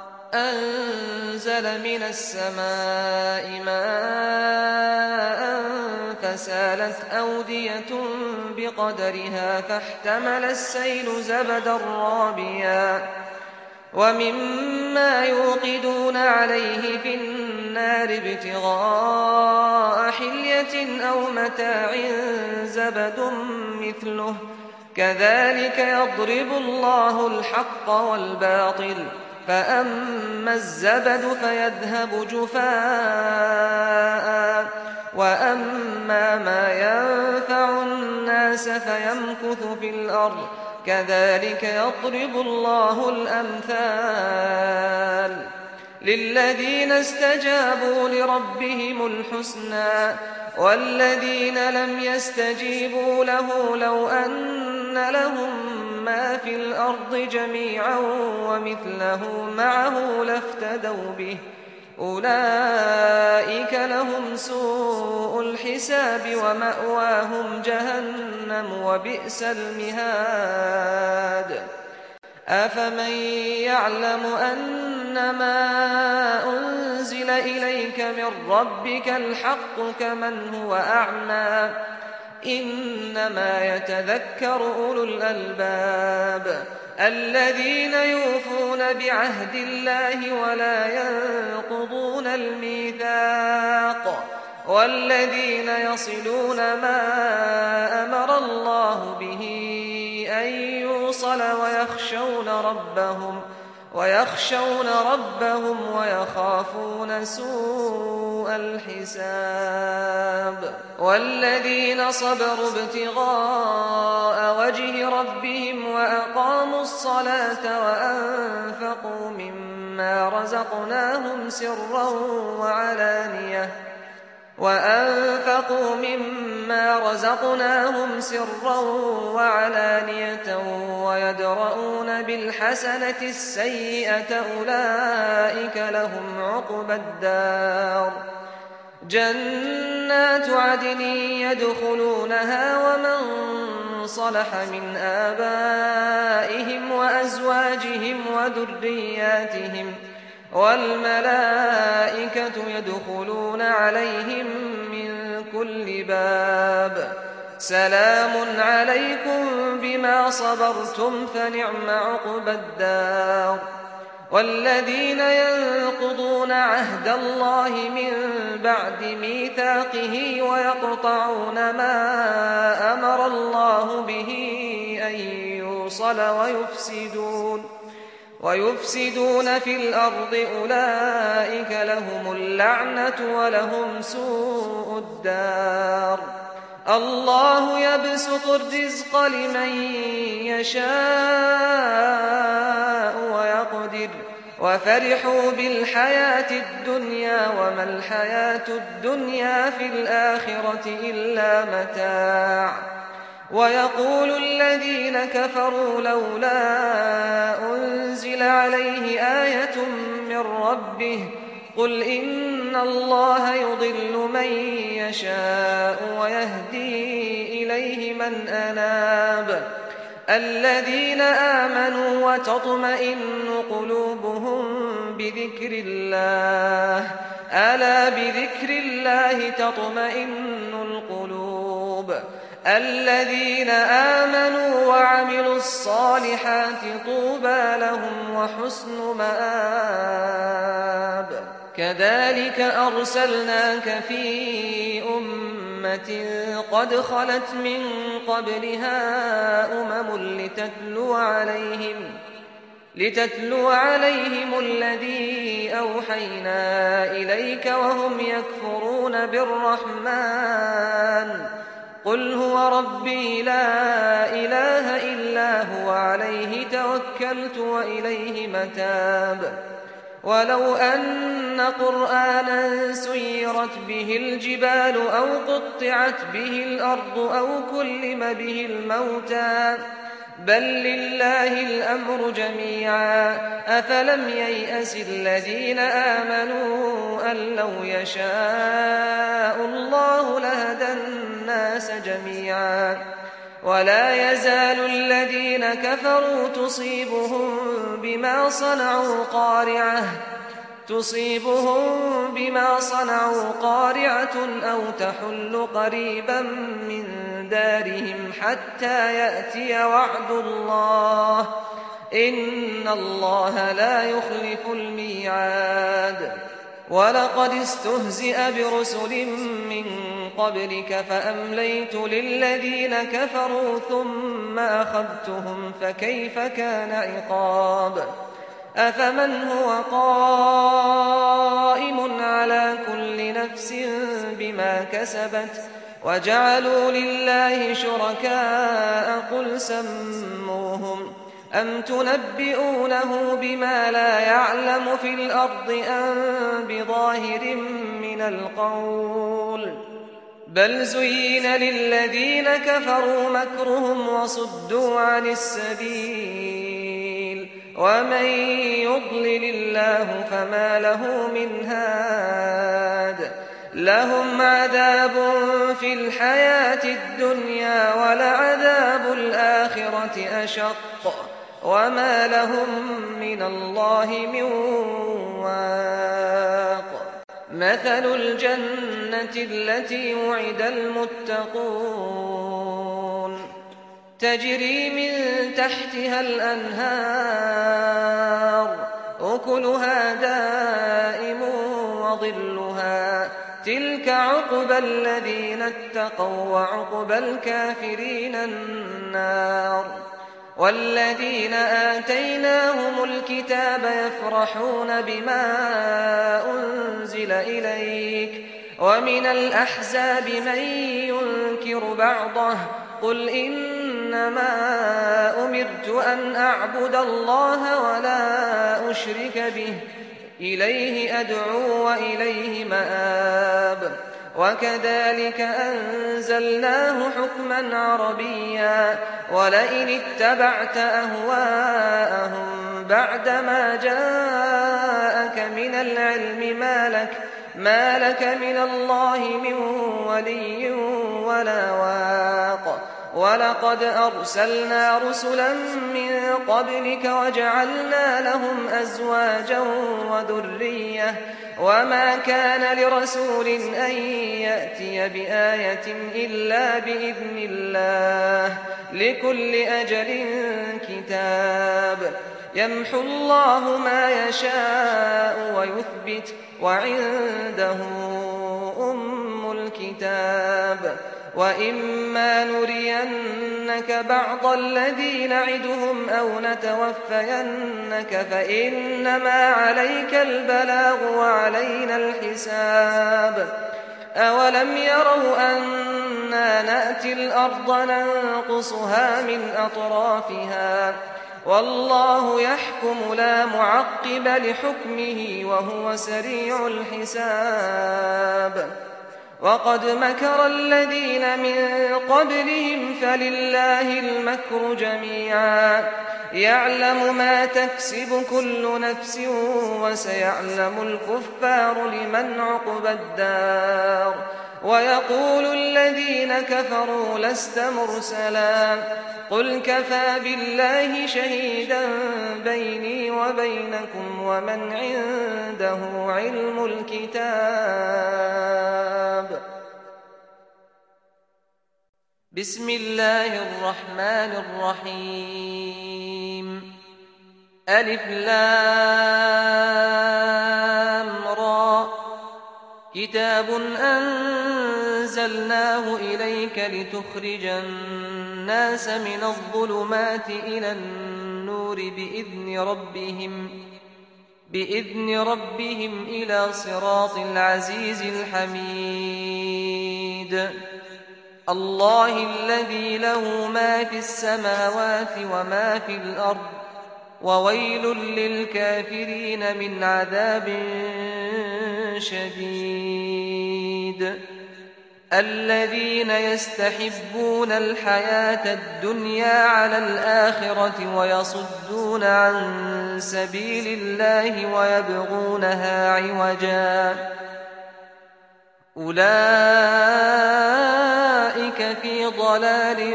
أنزل من السماء ماء فسالت أودية بقدرها فاحتمل السيل زبدا رابيا ومما يوقدون عليه في النار ابتغاء حلية أو متاع زبد مثله كذلك يضرب الله الحق والباطل فأما الزبد فيذهب جفاء وأما ما ينفع الناس فيمكث في الأرض كذلك يضرب الله الأمثال للذين استجابوا لربهم الحسنى والذين لم يستجيبوا له لو أن لهم ما في الأرض جميعا ومثله معه لافتدوا به أولئك لهم سوء الحساب ومأواهم جهنم وبئس المهاد أفمن يعلم أنما أنزل إليك من ربك الحق كمن هو أعمى إنما يتذكر أولو الألباب الذين يوفون بعهد الله ولا ينقضون الميثاق والذين يصلون ما أمر الله به أن يوصل ويخشون ربهم ويخافون سوء الحساب والذين صبروا ابتغاء وجه ربهم وأقاموا الصلاة وأنفقوا مما رزقناهم سرا وعلانية ويدرؤون بالحسنة السيئة أولئك لهم عقبى الدار جنات عدن يدخلونها ومن صلح من آبائهم وأزواجهم وذرياتهم والملائكة يدخلون عليهم من كل باب سلام عليكم بما صبرتم فنعم عقبى الدار والذين ينقضون عهد الله من بعد ميثاقه ويقطعون ما أمر الله به أن يوصل ويفسدون في الأرض أولئك لهم اللعنة ولهم سوء الدار الله يبسط الرزق لمن يشاء ويقدر وفرحوا بالحياة الدنيا وما الحياة الدنيا في الآخرة إلا متاع ويقول الذين كفروا لولا أنزل عليه آية من ربه قل إن الله يضل من يشاء ويهدي إليه من أناب الذين آمنوا وتطمئن قلوبهم بذكر الله ألا بذكر الله تطمئن القلوب الذين آمنوا وعملوا الصالحات طوبى لهم وحسن مآب كذلك أرسلناك في أمة قد خلت من قبلها لتتلو عليهم الذي أوحينا إليك وهم يكفرون بالرحمن قل هو ربي لا إله إلا هو عليه توكلت وإليه متاب ولو أن قرآنا سيرت به الجبال أو قطعت به الأرض أو كلم به الموتى بل لله الأمر جميعا أفلم ييأس الذين آمنوا أن لو يشاء الله لهدى الناس جميعا ولا يزال الذين كفروا تصيبهم بما صنعوا قارعة أو تحل قريبا من دارهم حتى يأتي وعد الله إن الله لا يخلف الميعاد ولقد استهزئ برسل من قبلك فأمليت للذين كفروا ثم أخذتهم فكيف كان عقاب أفمن هو قائم على كل نفس بما كسبت وجعلوا لله شركاء قل سموهم أم تنبئونه بما لا يعلم في الأرض أم بظاهر من القول بل زين للذين كفروا مكرهم وصدوا عن السبيل ومن يضلل الله فما له من هاد لهم عذاب في الحياة الدنيا ولعذاب الآخرة أشق وما لهم من الله من واق مثل الجنة التي وعد المتقون تجري من تحتها الأنهار أكلها دائم وظلها تلك عقبى الذين اتقوا وعقبى الكافرين النار والذين آتيناهم الكتاب يفرحون بما أنزل إليك ومن الأحزاب من ينكر بعضه قل إنما أمرت أن أعبد الله ولا أشرك به إليه أدعو وإليه مآب وكذلك أنزلناه حكما عربيا ولئن اتبعت أهواءهم بعدما جاءك من العلم ما لك من الله من ولي ولا واق ولقد أرسلنا رسلا من قبلك وجعلنا لهم أزواجا وذرية وما كان لرسول أن يأتي بآية إلا بإذن الله لكل أجل كتاب يمحو الله ما يشاء ويثبت وعنده أم الكتاب وإما نرينك بعض الذي نعدهم أو نتوفينك فإنما عليك البلاغ وعلينا الحساب أولم يروا أنا نأتي الأرض ننقصها من أطرافها والله يحكم لا معقب لحكمه وهو سريع الحساب وقد مكر الذين من قبلهم فلله المكر جميعا يعلم ما تكسب كل نفس وسيعلم الكفار لمن عقبى الدار ويقول الذين كفروا لست مرسلا قل كفى بالله شهيدا بيني وبينكم ومن عنده علم الكتاب بسم الله الرحمن الرحيم ألف لام را كتاب أنزلناه إليك لتخرج الناس من الظلمات إلى النور بإذن ربهم إلى صراط العزيز الحميد الله الذي له ما في السماوات وما في الأرض وويل للكافرين من عذاب شديد الذين يستحبون الحياة الدنيا على الآخرة ويصدون عن سبيل الله ويبغونها عوجا أولئك في ضلال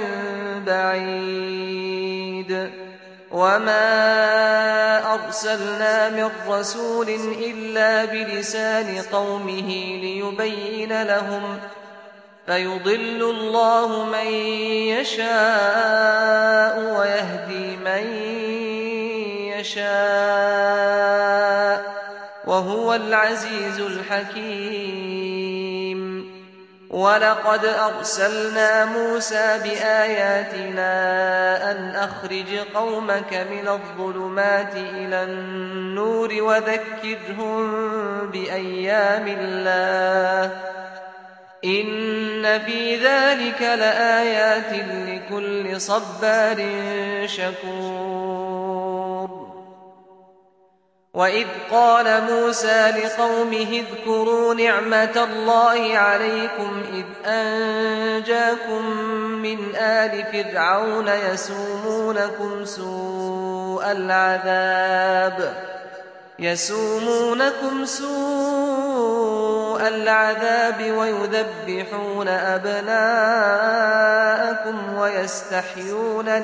بعيد وما أرسلنا من رسول إلا بلسان قومه ليبين لهم فيضل الله من يشاء ويهدي من يشاء وهو العزيز الحكيم. ولقد أرسلنا موسى بآياتنا أن أخرج قومك من الظلمات إلى النور وذكرهم بأيام الله إن في ذلك لآيات لكل صبار شكور. وإذ قال موسى لقومه اذكروا نعمة الله عليكم إذ أنجاكم من آل فرعون يسومونكم سوء العذاب ويذبحون أبناءكم ويستحيون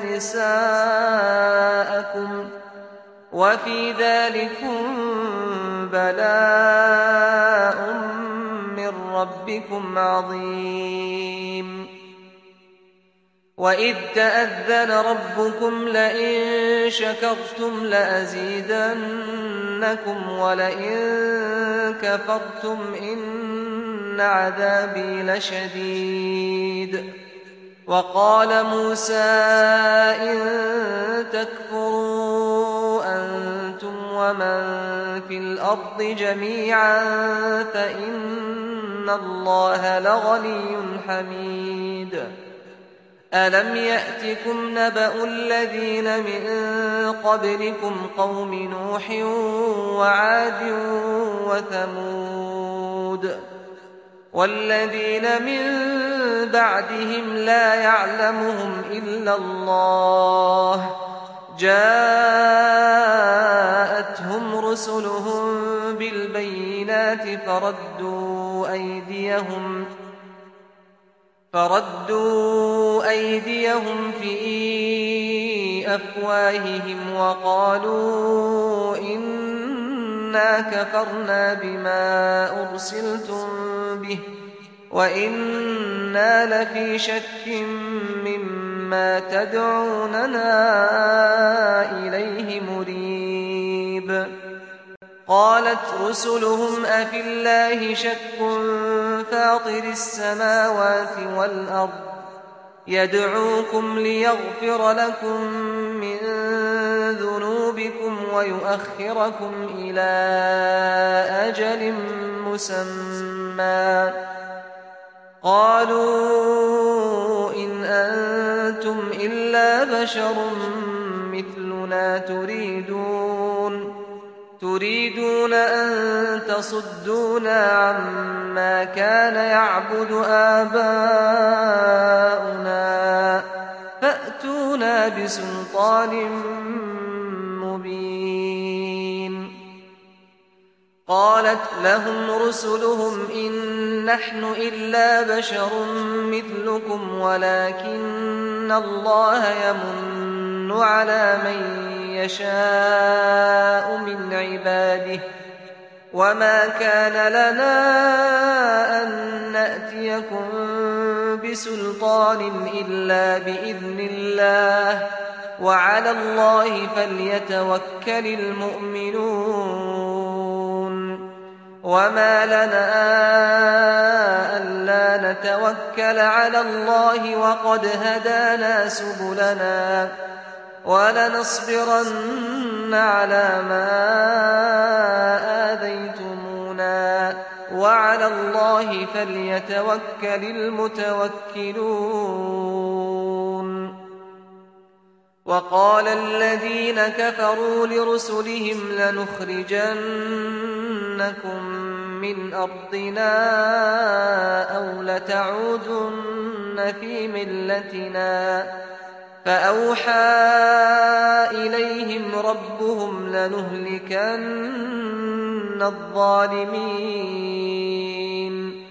نساءكم وفي ذلكم بلاء من ربكم عظيم. وإذ تأذن ربكم لئن شكرتم لأزيدنكم ولئن كفرتم إن عذابي لشديد. وقال موسى إن تكفروا أنتم ومن في الأرض جميعا فإن الله لغني حميد. ألم يأتكم نبأ الذين من قبلكم قوم نوح وعاد وثمود والذين من بعدهم لا يعلمهم إلا الله جاءتهم رسلهم بالبينات فردوا أيديهم في أفواههم وقالوا إنا كفرنا بما أرسلتم به وإنا لفي شك مما تدعوننا إليه مريب. قالت رسلهم أفي الله شك فاطر السماوات والأرض يدعوكم ليغفر لكم من ذنوبكم ويؤخركم إلى أجل مسمى قالوا إن أنتم إلا بشر مثلنا تريدون أن تصدونا عما كان يعبد آباؤنا فأتونا بسلطان مبين. قالت لهم رسلهم إن نحن إلا بشر مثلكم ولكن الله يمن على من يشاء من عباده وما كان لنا أن نأتيكم بسلطان إلا بإذن الله وعلى الله فليتوكل المؤمنون. وما لنا ألا نتوكل على الله وقد هدانا سبلنا ولنصبرن على ما آذيتمونا وعلى الله فليتوكل المتوكلون. وقال الذين كفروا لرسلهم لنخرجنكم من أرضنا أو لتعودن في ملتنا فأوحى إليهم ربهم لنهلكن الظالمين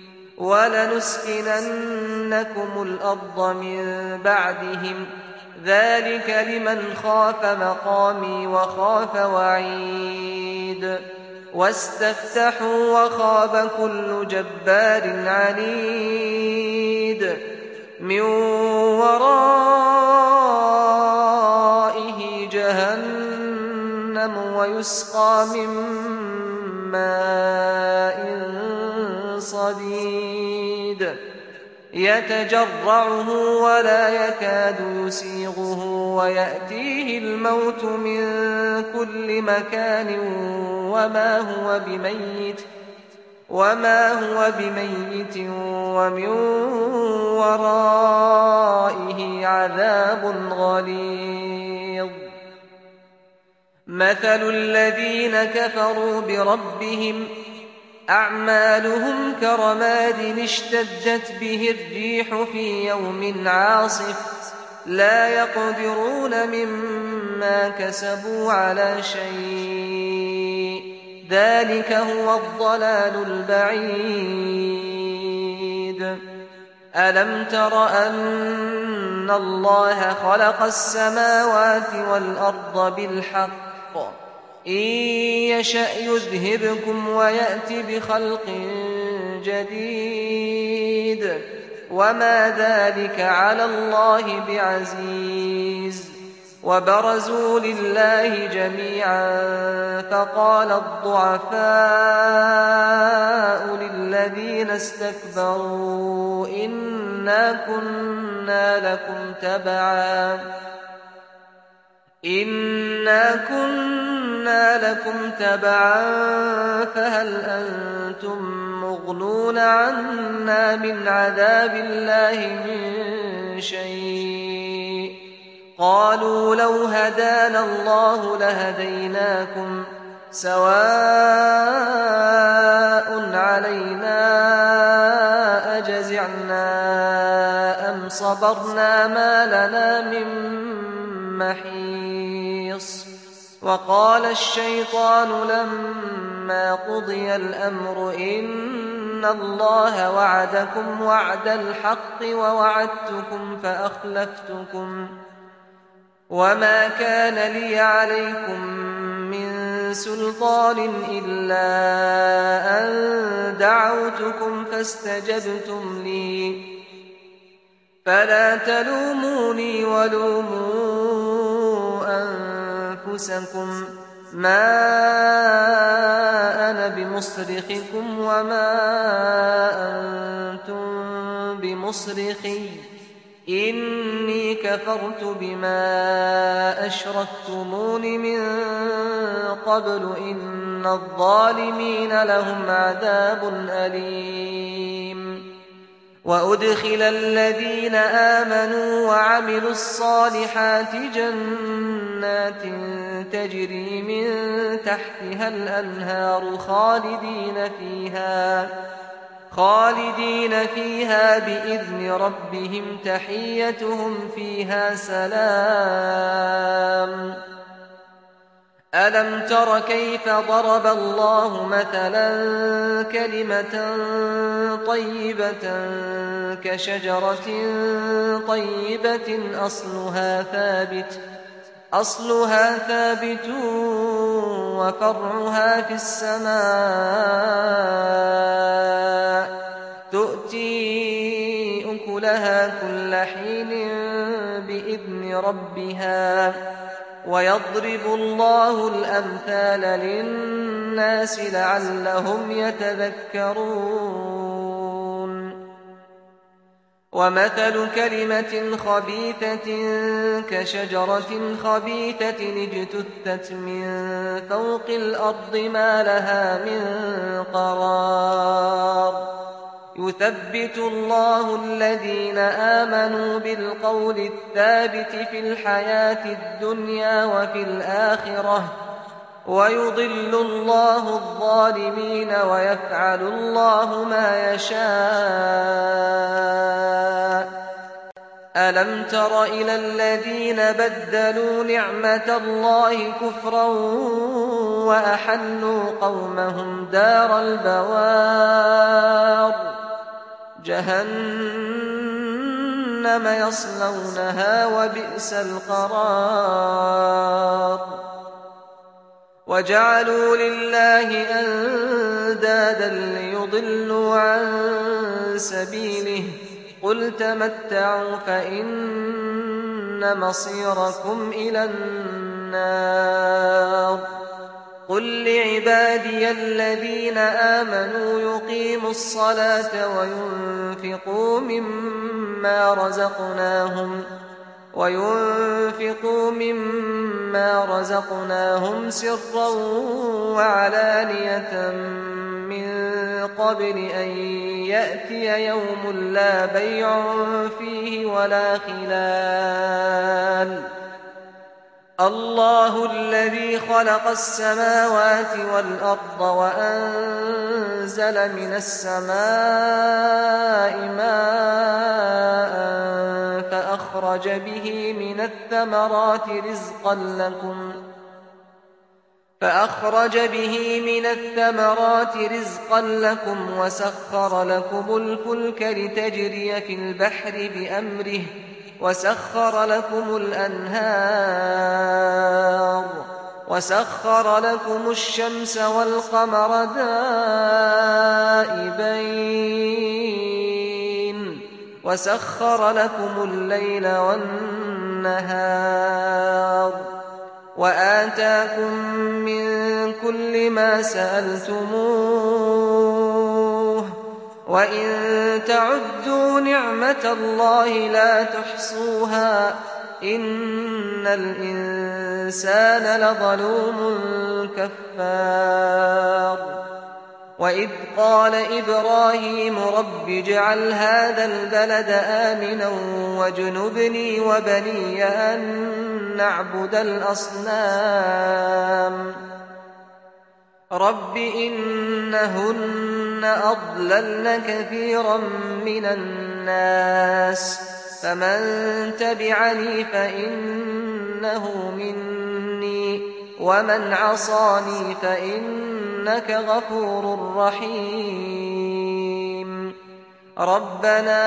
ولنسكننكم الأرض من بعدهم ذلك لمن خاف مقامي وخاف وعيد. واستفتحوا وخاب كل جبار عنيد من ورائه جهنم يسقى من ماء صديد يتجرعه ولا يكاد يسيغه ويأتيه الموت من كل مكان وما هو بميت ومن ورائه عذاب غليظ مثل الذين كفروا بربهم أعمالهم كرماد اشتدت به الريح في يوم عاصف لا يقدرون مما كسبوا على شيء ذلك هو الضلال البعيد ألم تر أن الله خلق السماوات والأرض بالحق إن يشأ يذهبكم ويأت بخلق جديد وما ذلك على الله بعزيز وبرزوا لله جميعا فقال الضعفاء للذين استكبروا إنا كنا لكم تبعا فهل أنتم مغنون عنا من عذاب الله من شيء قالوا لو هدانا الله لهديناكم سواء علينا أجزعنا أم صبرنا ما لنا من محيص وقال الشيطان لما قضي الأمر إن الله وعدكم وعد الحق ووعدتكم فأخلفتكم وما كان لي عليكم من سلطان إلا أن دعوتكم فاستجبتم لي فلا تلوموني ولوموا أنفسكم ما أنا بمصرخكم وما أنتم بمصرخي إني كفرت بما أشركتمون من قبل إن الظالمين لهم عذاب أليم وأدخل الذين آمنوا وعملوا الصالحات جنات تجري من تحتها الأنهار خالدين فيها بإذن ربهم تحيتهم فيها سلام ألم تر كيف ضرب الله مثلا كلمة طيبة كشجرة طيبة أصلها ثابت وفرعها في السماء تؤتي أكلها كل حين بإذن ربها ويضرب الله الأمثال للناس لعلهم يتذكرون ومثل كلمة خبيثة كشجرة خبيثة اجتثت من فوق الأرض ما لها من قرار يثبت الله الذين آمنوا بالقول الثابت في الحياة الدنيا وفي الآخرة ويضل الله الظالمين ويفعل الله ما يشاء ألم تر إلى الذين بدلوا نعمة الله كفرا وأحلوا قومهم دار البوار جهنم يصلونها وبئس القرار وجعلوا لله أندادا ليضلوا عن سبيله قل تمتعوا فإن مصيركم إلى النار قل لعبادي الذين آمنوا يقيموا الصلاة وينفقوا مما رزقناهم سرا وعلانية من قبل أن يأتي يوم لا بيع فيه ولا خلال. الله الذي خلق السماوات والأرض وأنزل من السماء ماء فأخرج به من الثمرات رزقا لكم وسخر لكم الفلك لتجري في البحر بأمره وسخر لكم الأنهار وسخر لكم الشمس والقمر دائبين وسخر لكم الليل والنهار وآتاكم من كل ما سألتموه وإن تعدوا نعمة الله لا تحصوها إن الإنسان لظلوم كفار. وإذ قال إبراهيم رب اجعل هذا البلد آمنا واجنبني وبني أن نعبد الأصنام رب إنهن أضللن كثيرا من الناس فمن تبعني فإنه مني ومن عصاني فإنك غفور رحيم. ربنا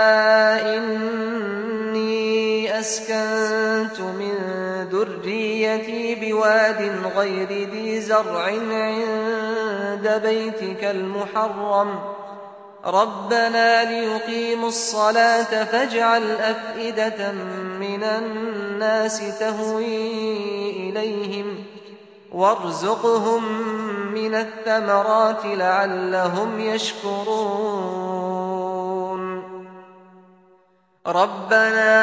إني أسكنت من ذريتي بواد غير ذي زرع عند بيتك المحرم ربنا ليقيموا الصلاة فاجعل أفئدة من الناس تهوي إليهم وارزقهم من الثمرات لعلهم يشكرون. ربنا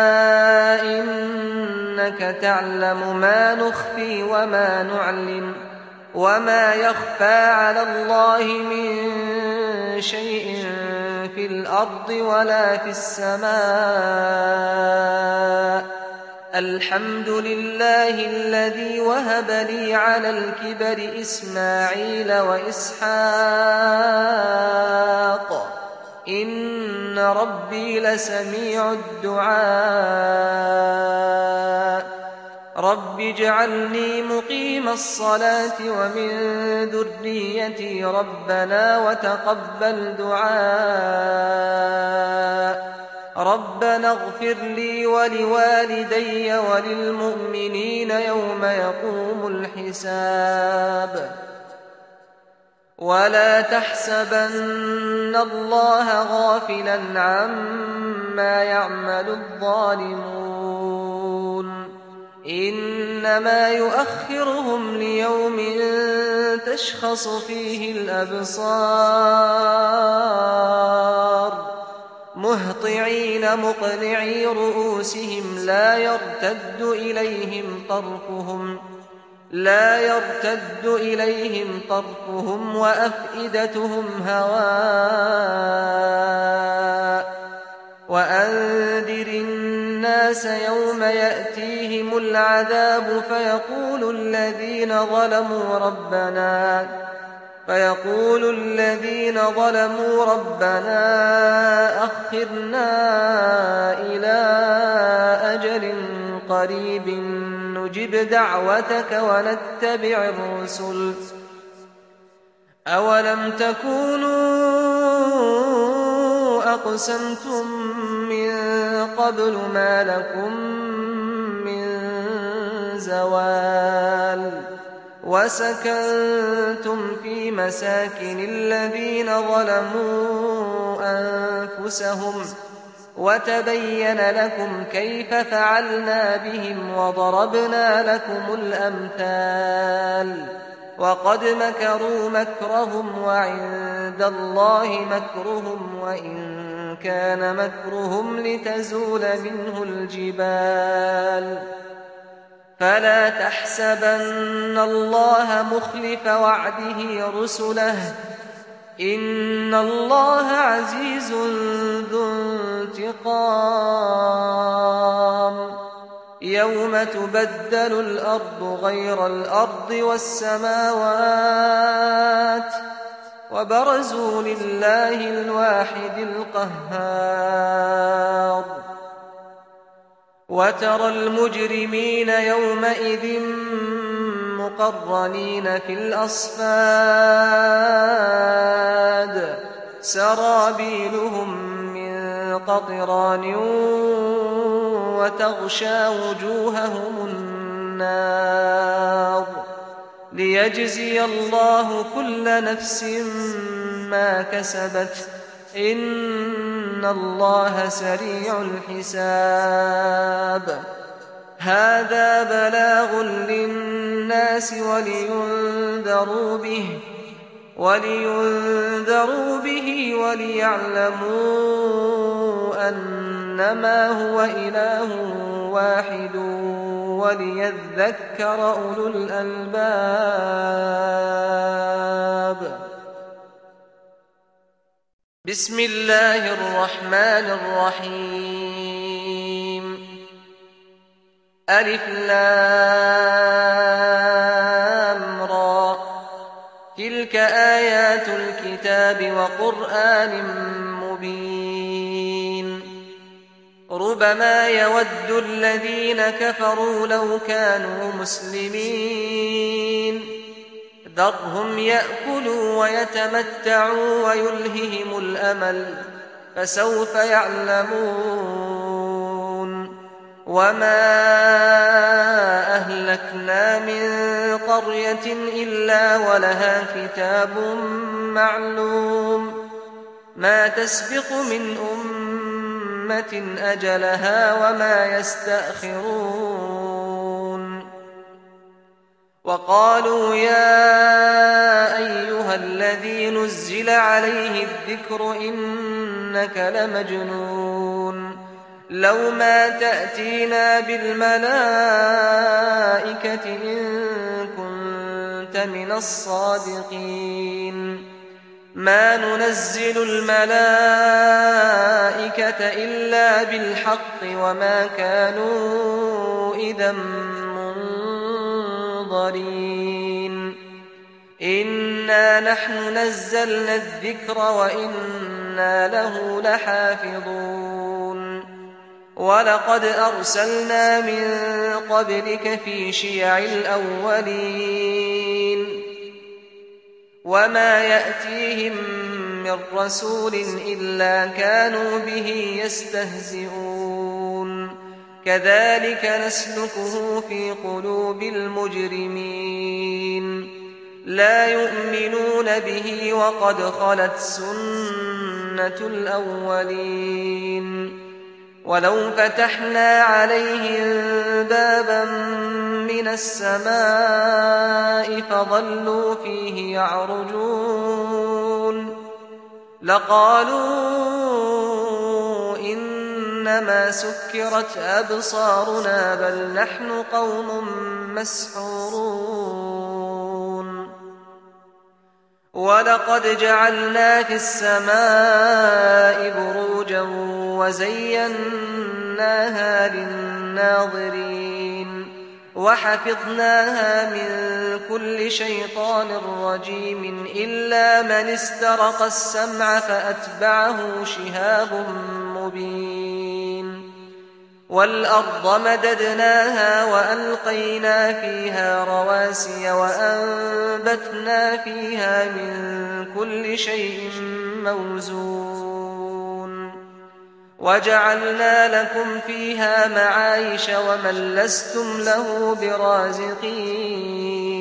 إنك تعلم ما نخفي وما نعلن وما يخفى على الله من شيء في الأرض ولا في السماء. الحمد لله الذي وهب لي على الكبر إسماعيل وإسحاق إن ربي لسميع الدعاء. رب اجعلني مقيم الصلاة ومن ذريتي ربنا وتقبل دعاء. ربنا اغفر لي ولوالدي وللمؤمنين يوم يقوم الحساب. ولا تحسبن الله غافلا عما يعمل الظالمون إنما يؤخرهم ليوم تشخص فيه الأبصار مهطعين مقنعي رؤوسهم لا يرتد إليهم طرفهم وأفئدتهم هواء. وأنذر الناس يوم يأتيهم العذاب فيقول الذين ظلموا ربنا أخرنا إلى أجل قريب نجب دعوتك ونتبع الرسل أولم تكونوا أقسمتم من قبل ما لكم من زوال وسكنتم في مساكن الذين ظلموا أنفسهم وتبين لكم كيف فعلنا بهم وضربنا لكم الأمثال وقد مكروا مكرهم وعند الله مكرهم وإن كان مكرهم لتزول منه الجبال فلا تحسبن الله مخلف وعده رسله إن الله عزيز ذو انتقام يوم تبدل الأرض غير الأرض والسماوات وبرزوا لله الواحد القهار وترى المجرمين يومئذ مقرنين في الأصفاد سرابيلهم من قطران وتغشى وجوههم النار ليجزي الله كل نفس ما كسبت إن الله سريع الحساب هذا بلاغ للناس ولينذروا به وليعلموا أنما هو إله واحد وليذكر أولو الألباب بسم الله الرحمن الرحيم ألف لام را تلك آيات الكتاب وقرآن مبين ربما يود الذين كفروا لو كانوا مسلمين ذرهم يأكلوا ويتمتعوا ويلههم الأمل فسوف يعلمون وما أهلكنا من قرية إلا ولها كتاب معلوم ما تسبق من أمة أجلها وما يستأخرون وقالوا يا أيها الذي نزل عليه الذكر إنك لمجنون لو ما تأتينا بالملائكة إن كنت من الصادقين ما ننزل الملائكة إلا بالحق وما كانوا إذا منظرين إنا نحن نزلنا الذكر وإنا له لحافظون ولقد أرسلنا من قبلك في شيع الأولين وما يأتيهم من رسول إلا كانوا به يستهزئون كذلك نسلكه في قلوب المجرمين لا يؤمنون به وقد خلت سنة الأولين ولو فتحنا عليهم بابا من السماء فظلوا فيه يعرجون لقالوا إنما سكرت أبصارنا بل نحن قوم مسحورون ولقد جعلنا في السماء بروجا وزيناها للناظرين وحفظناها من كل شيطان رجيم إلا من استرق السمع فأتبعه شهاب مبين والأرض مددناها وألقينا فيها رواسي وأنبتنا فيها من كل شيء موزون وجعلنا لكم فيها معايش ومن لستم له برازقين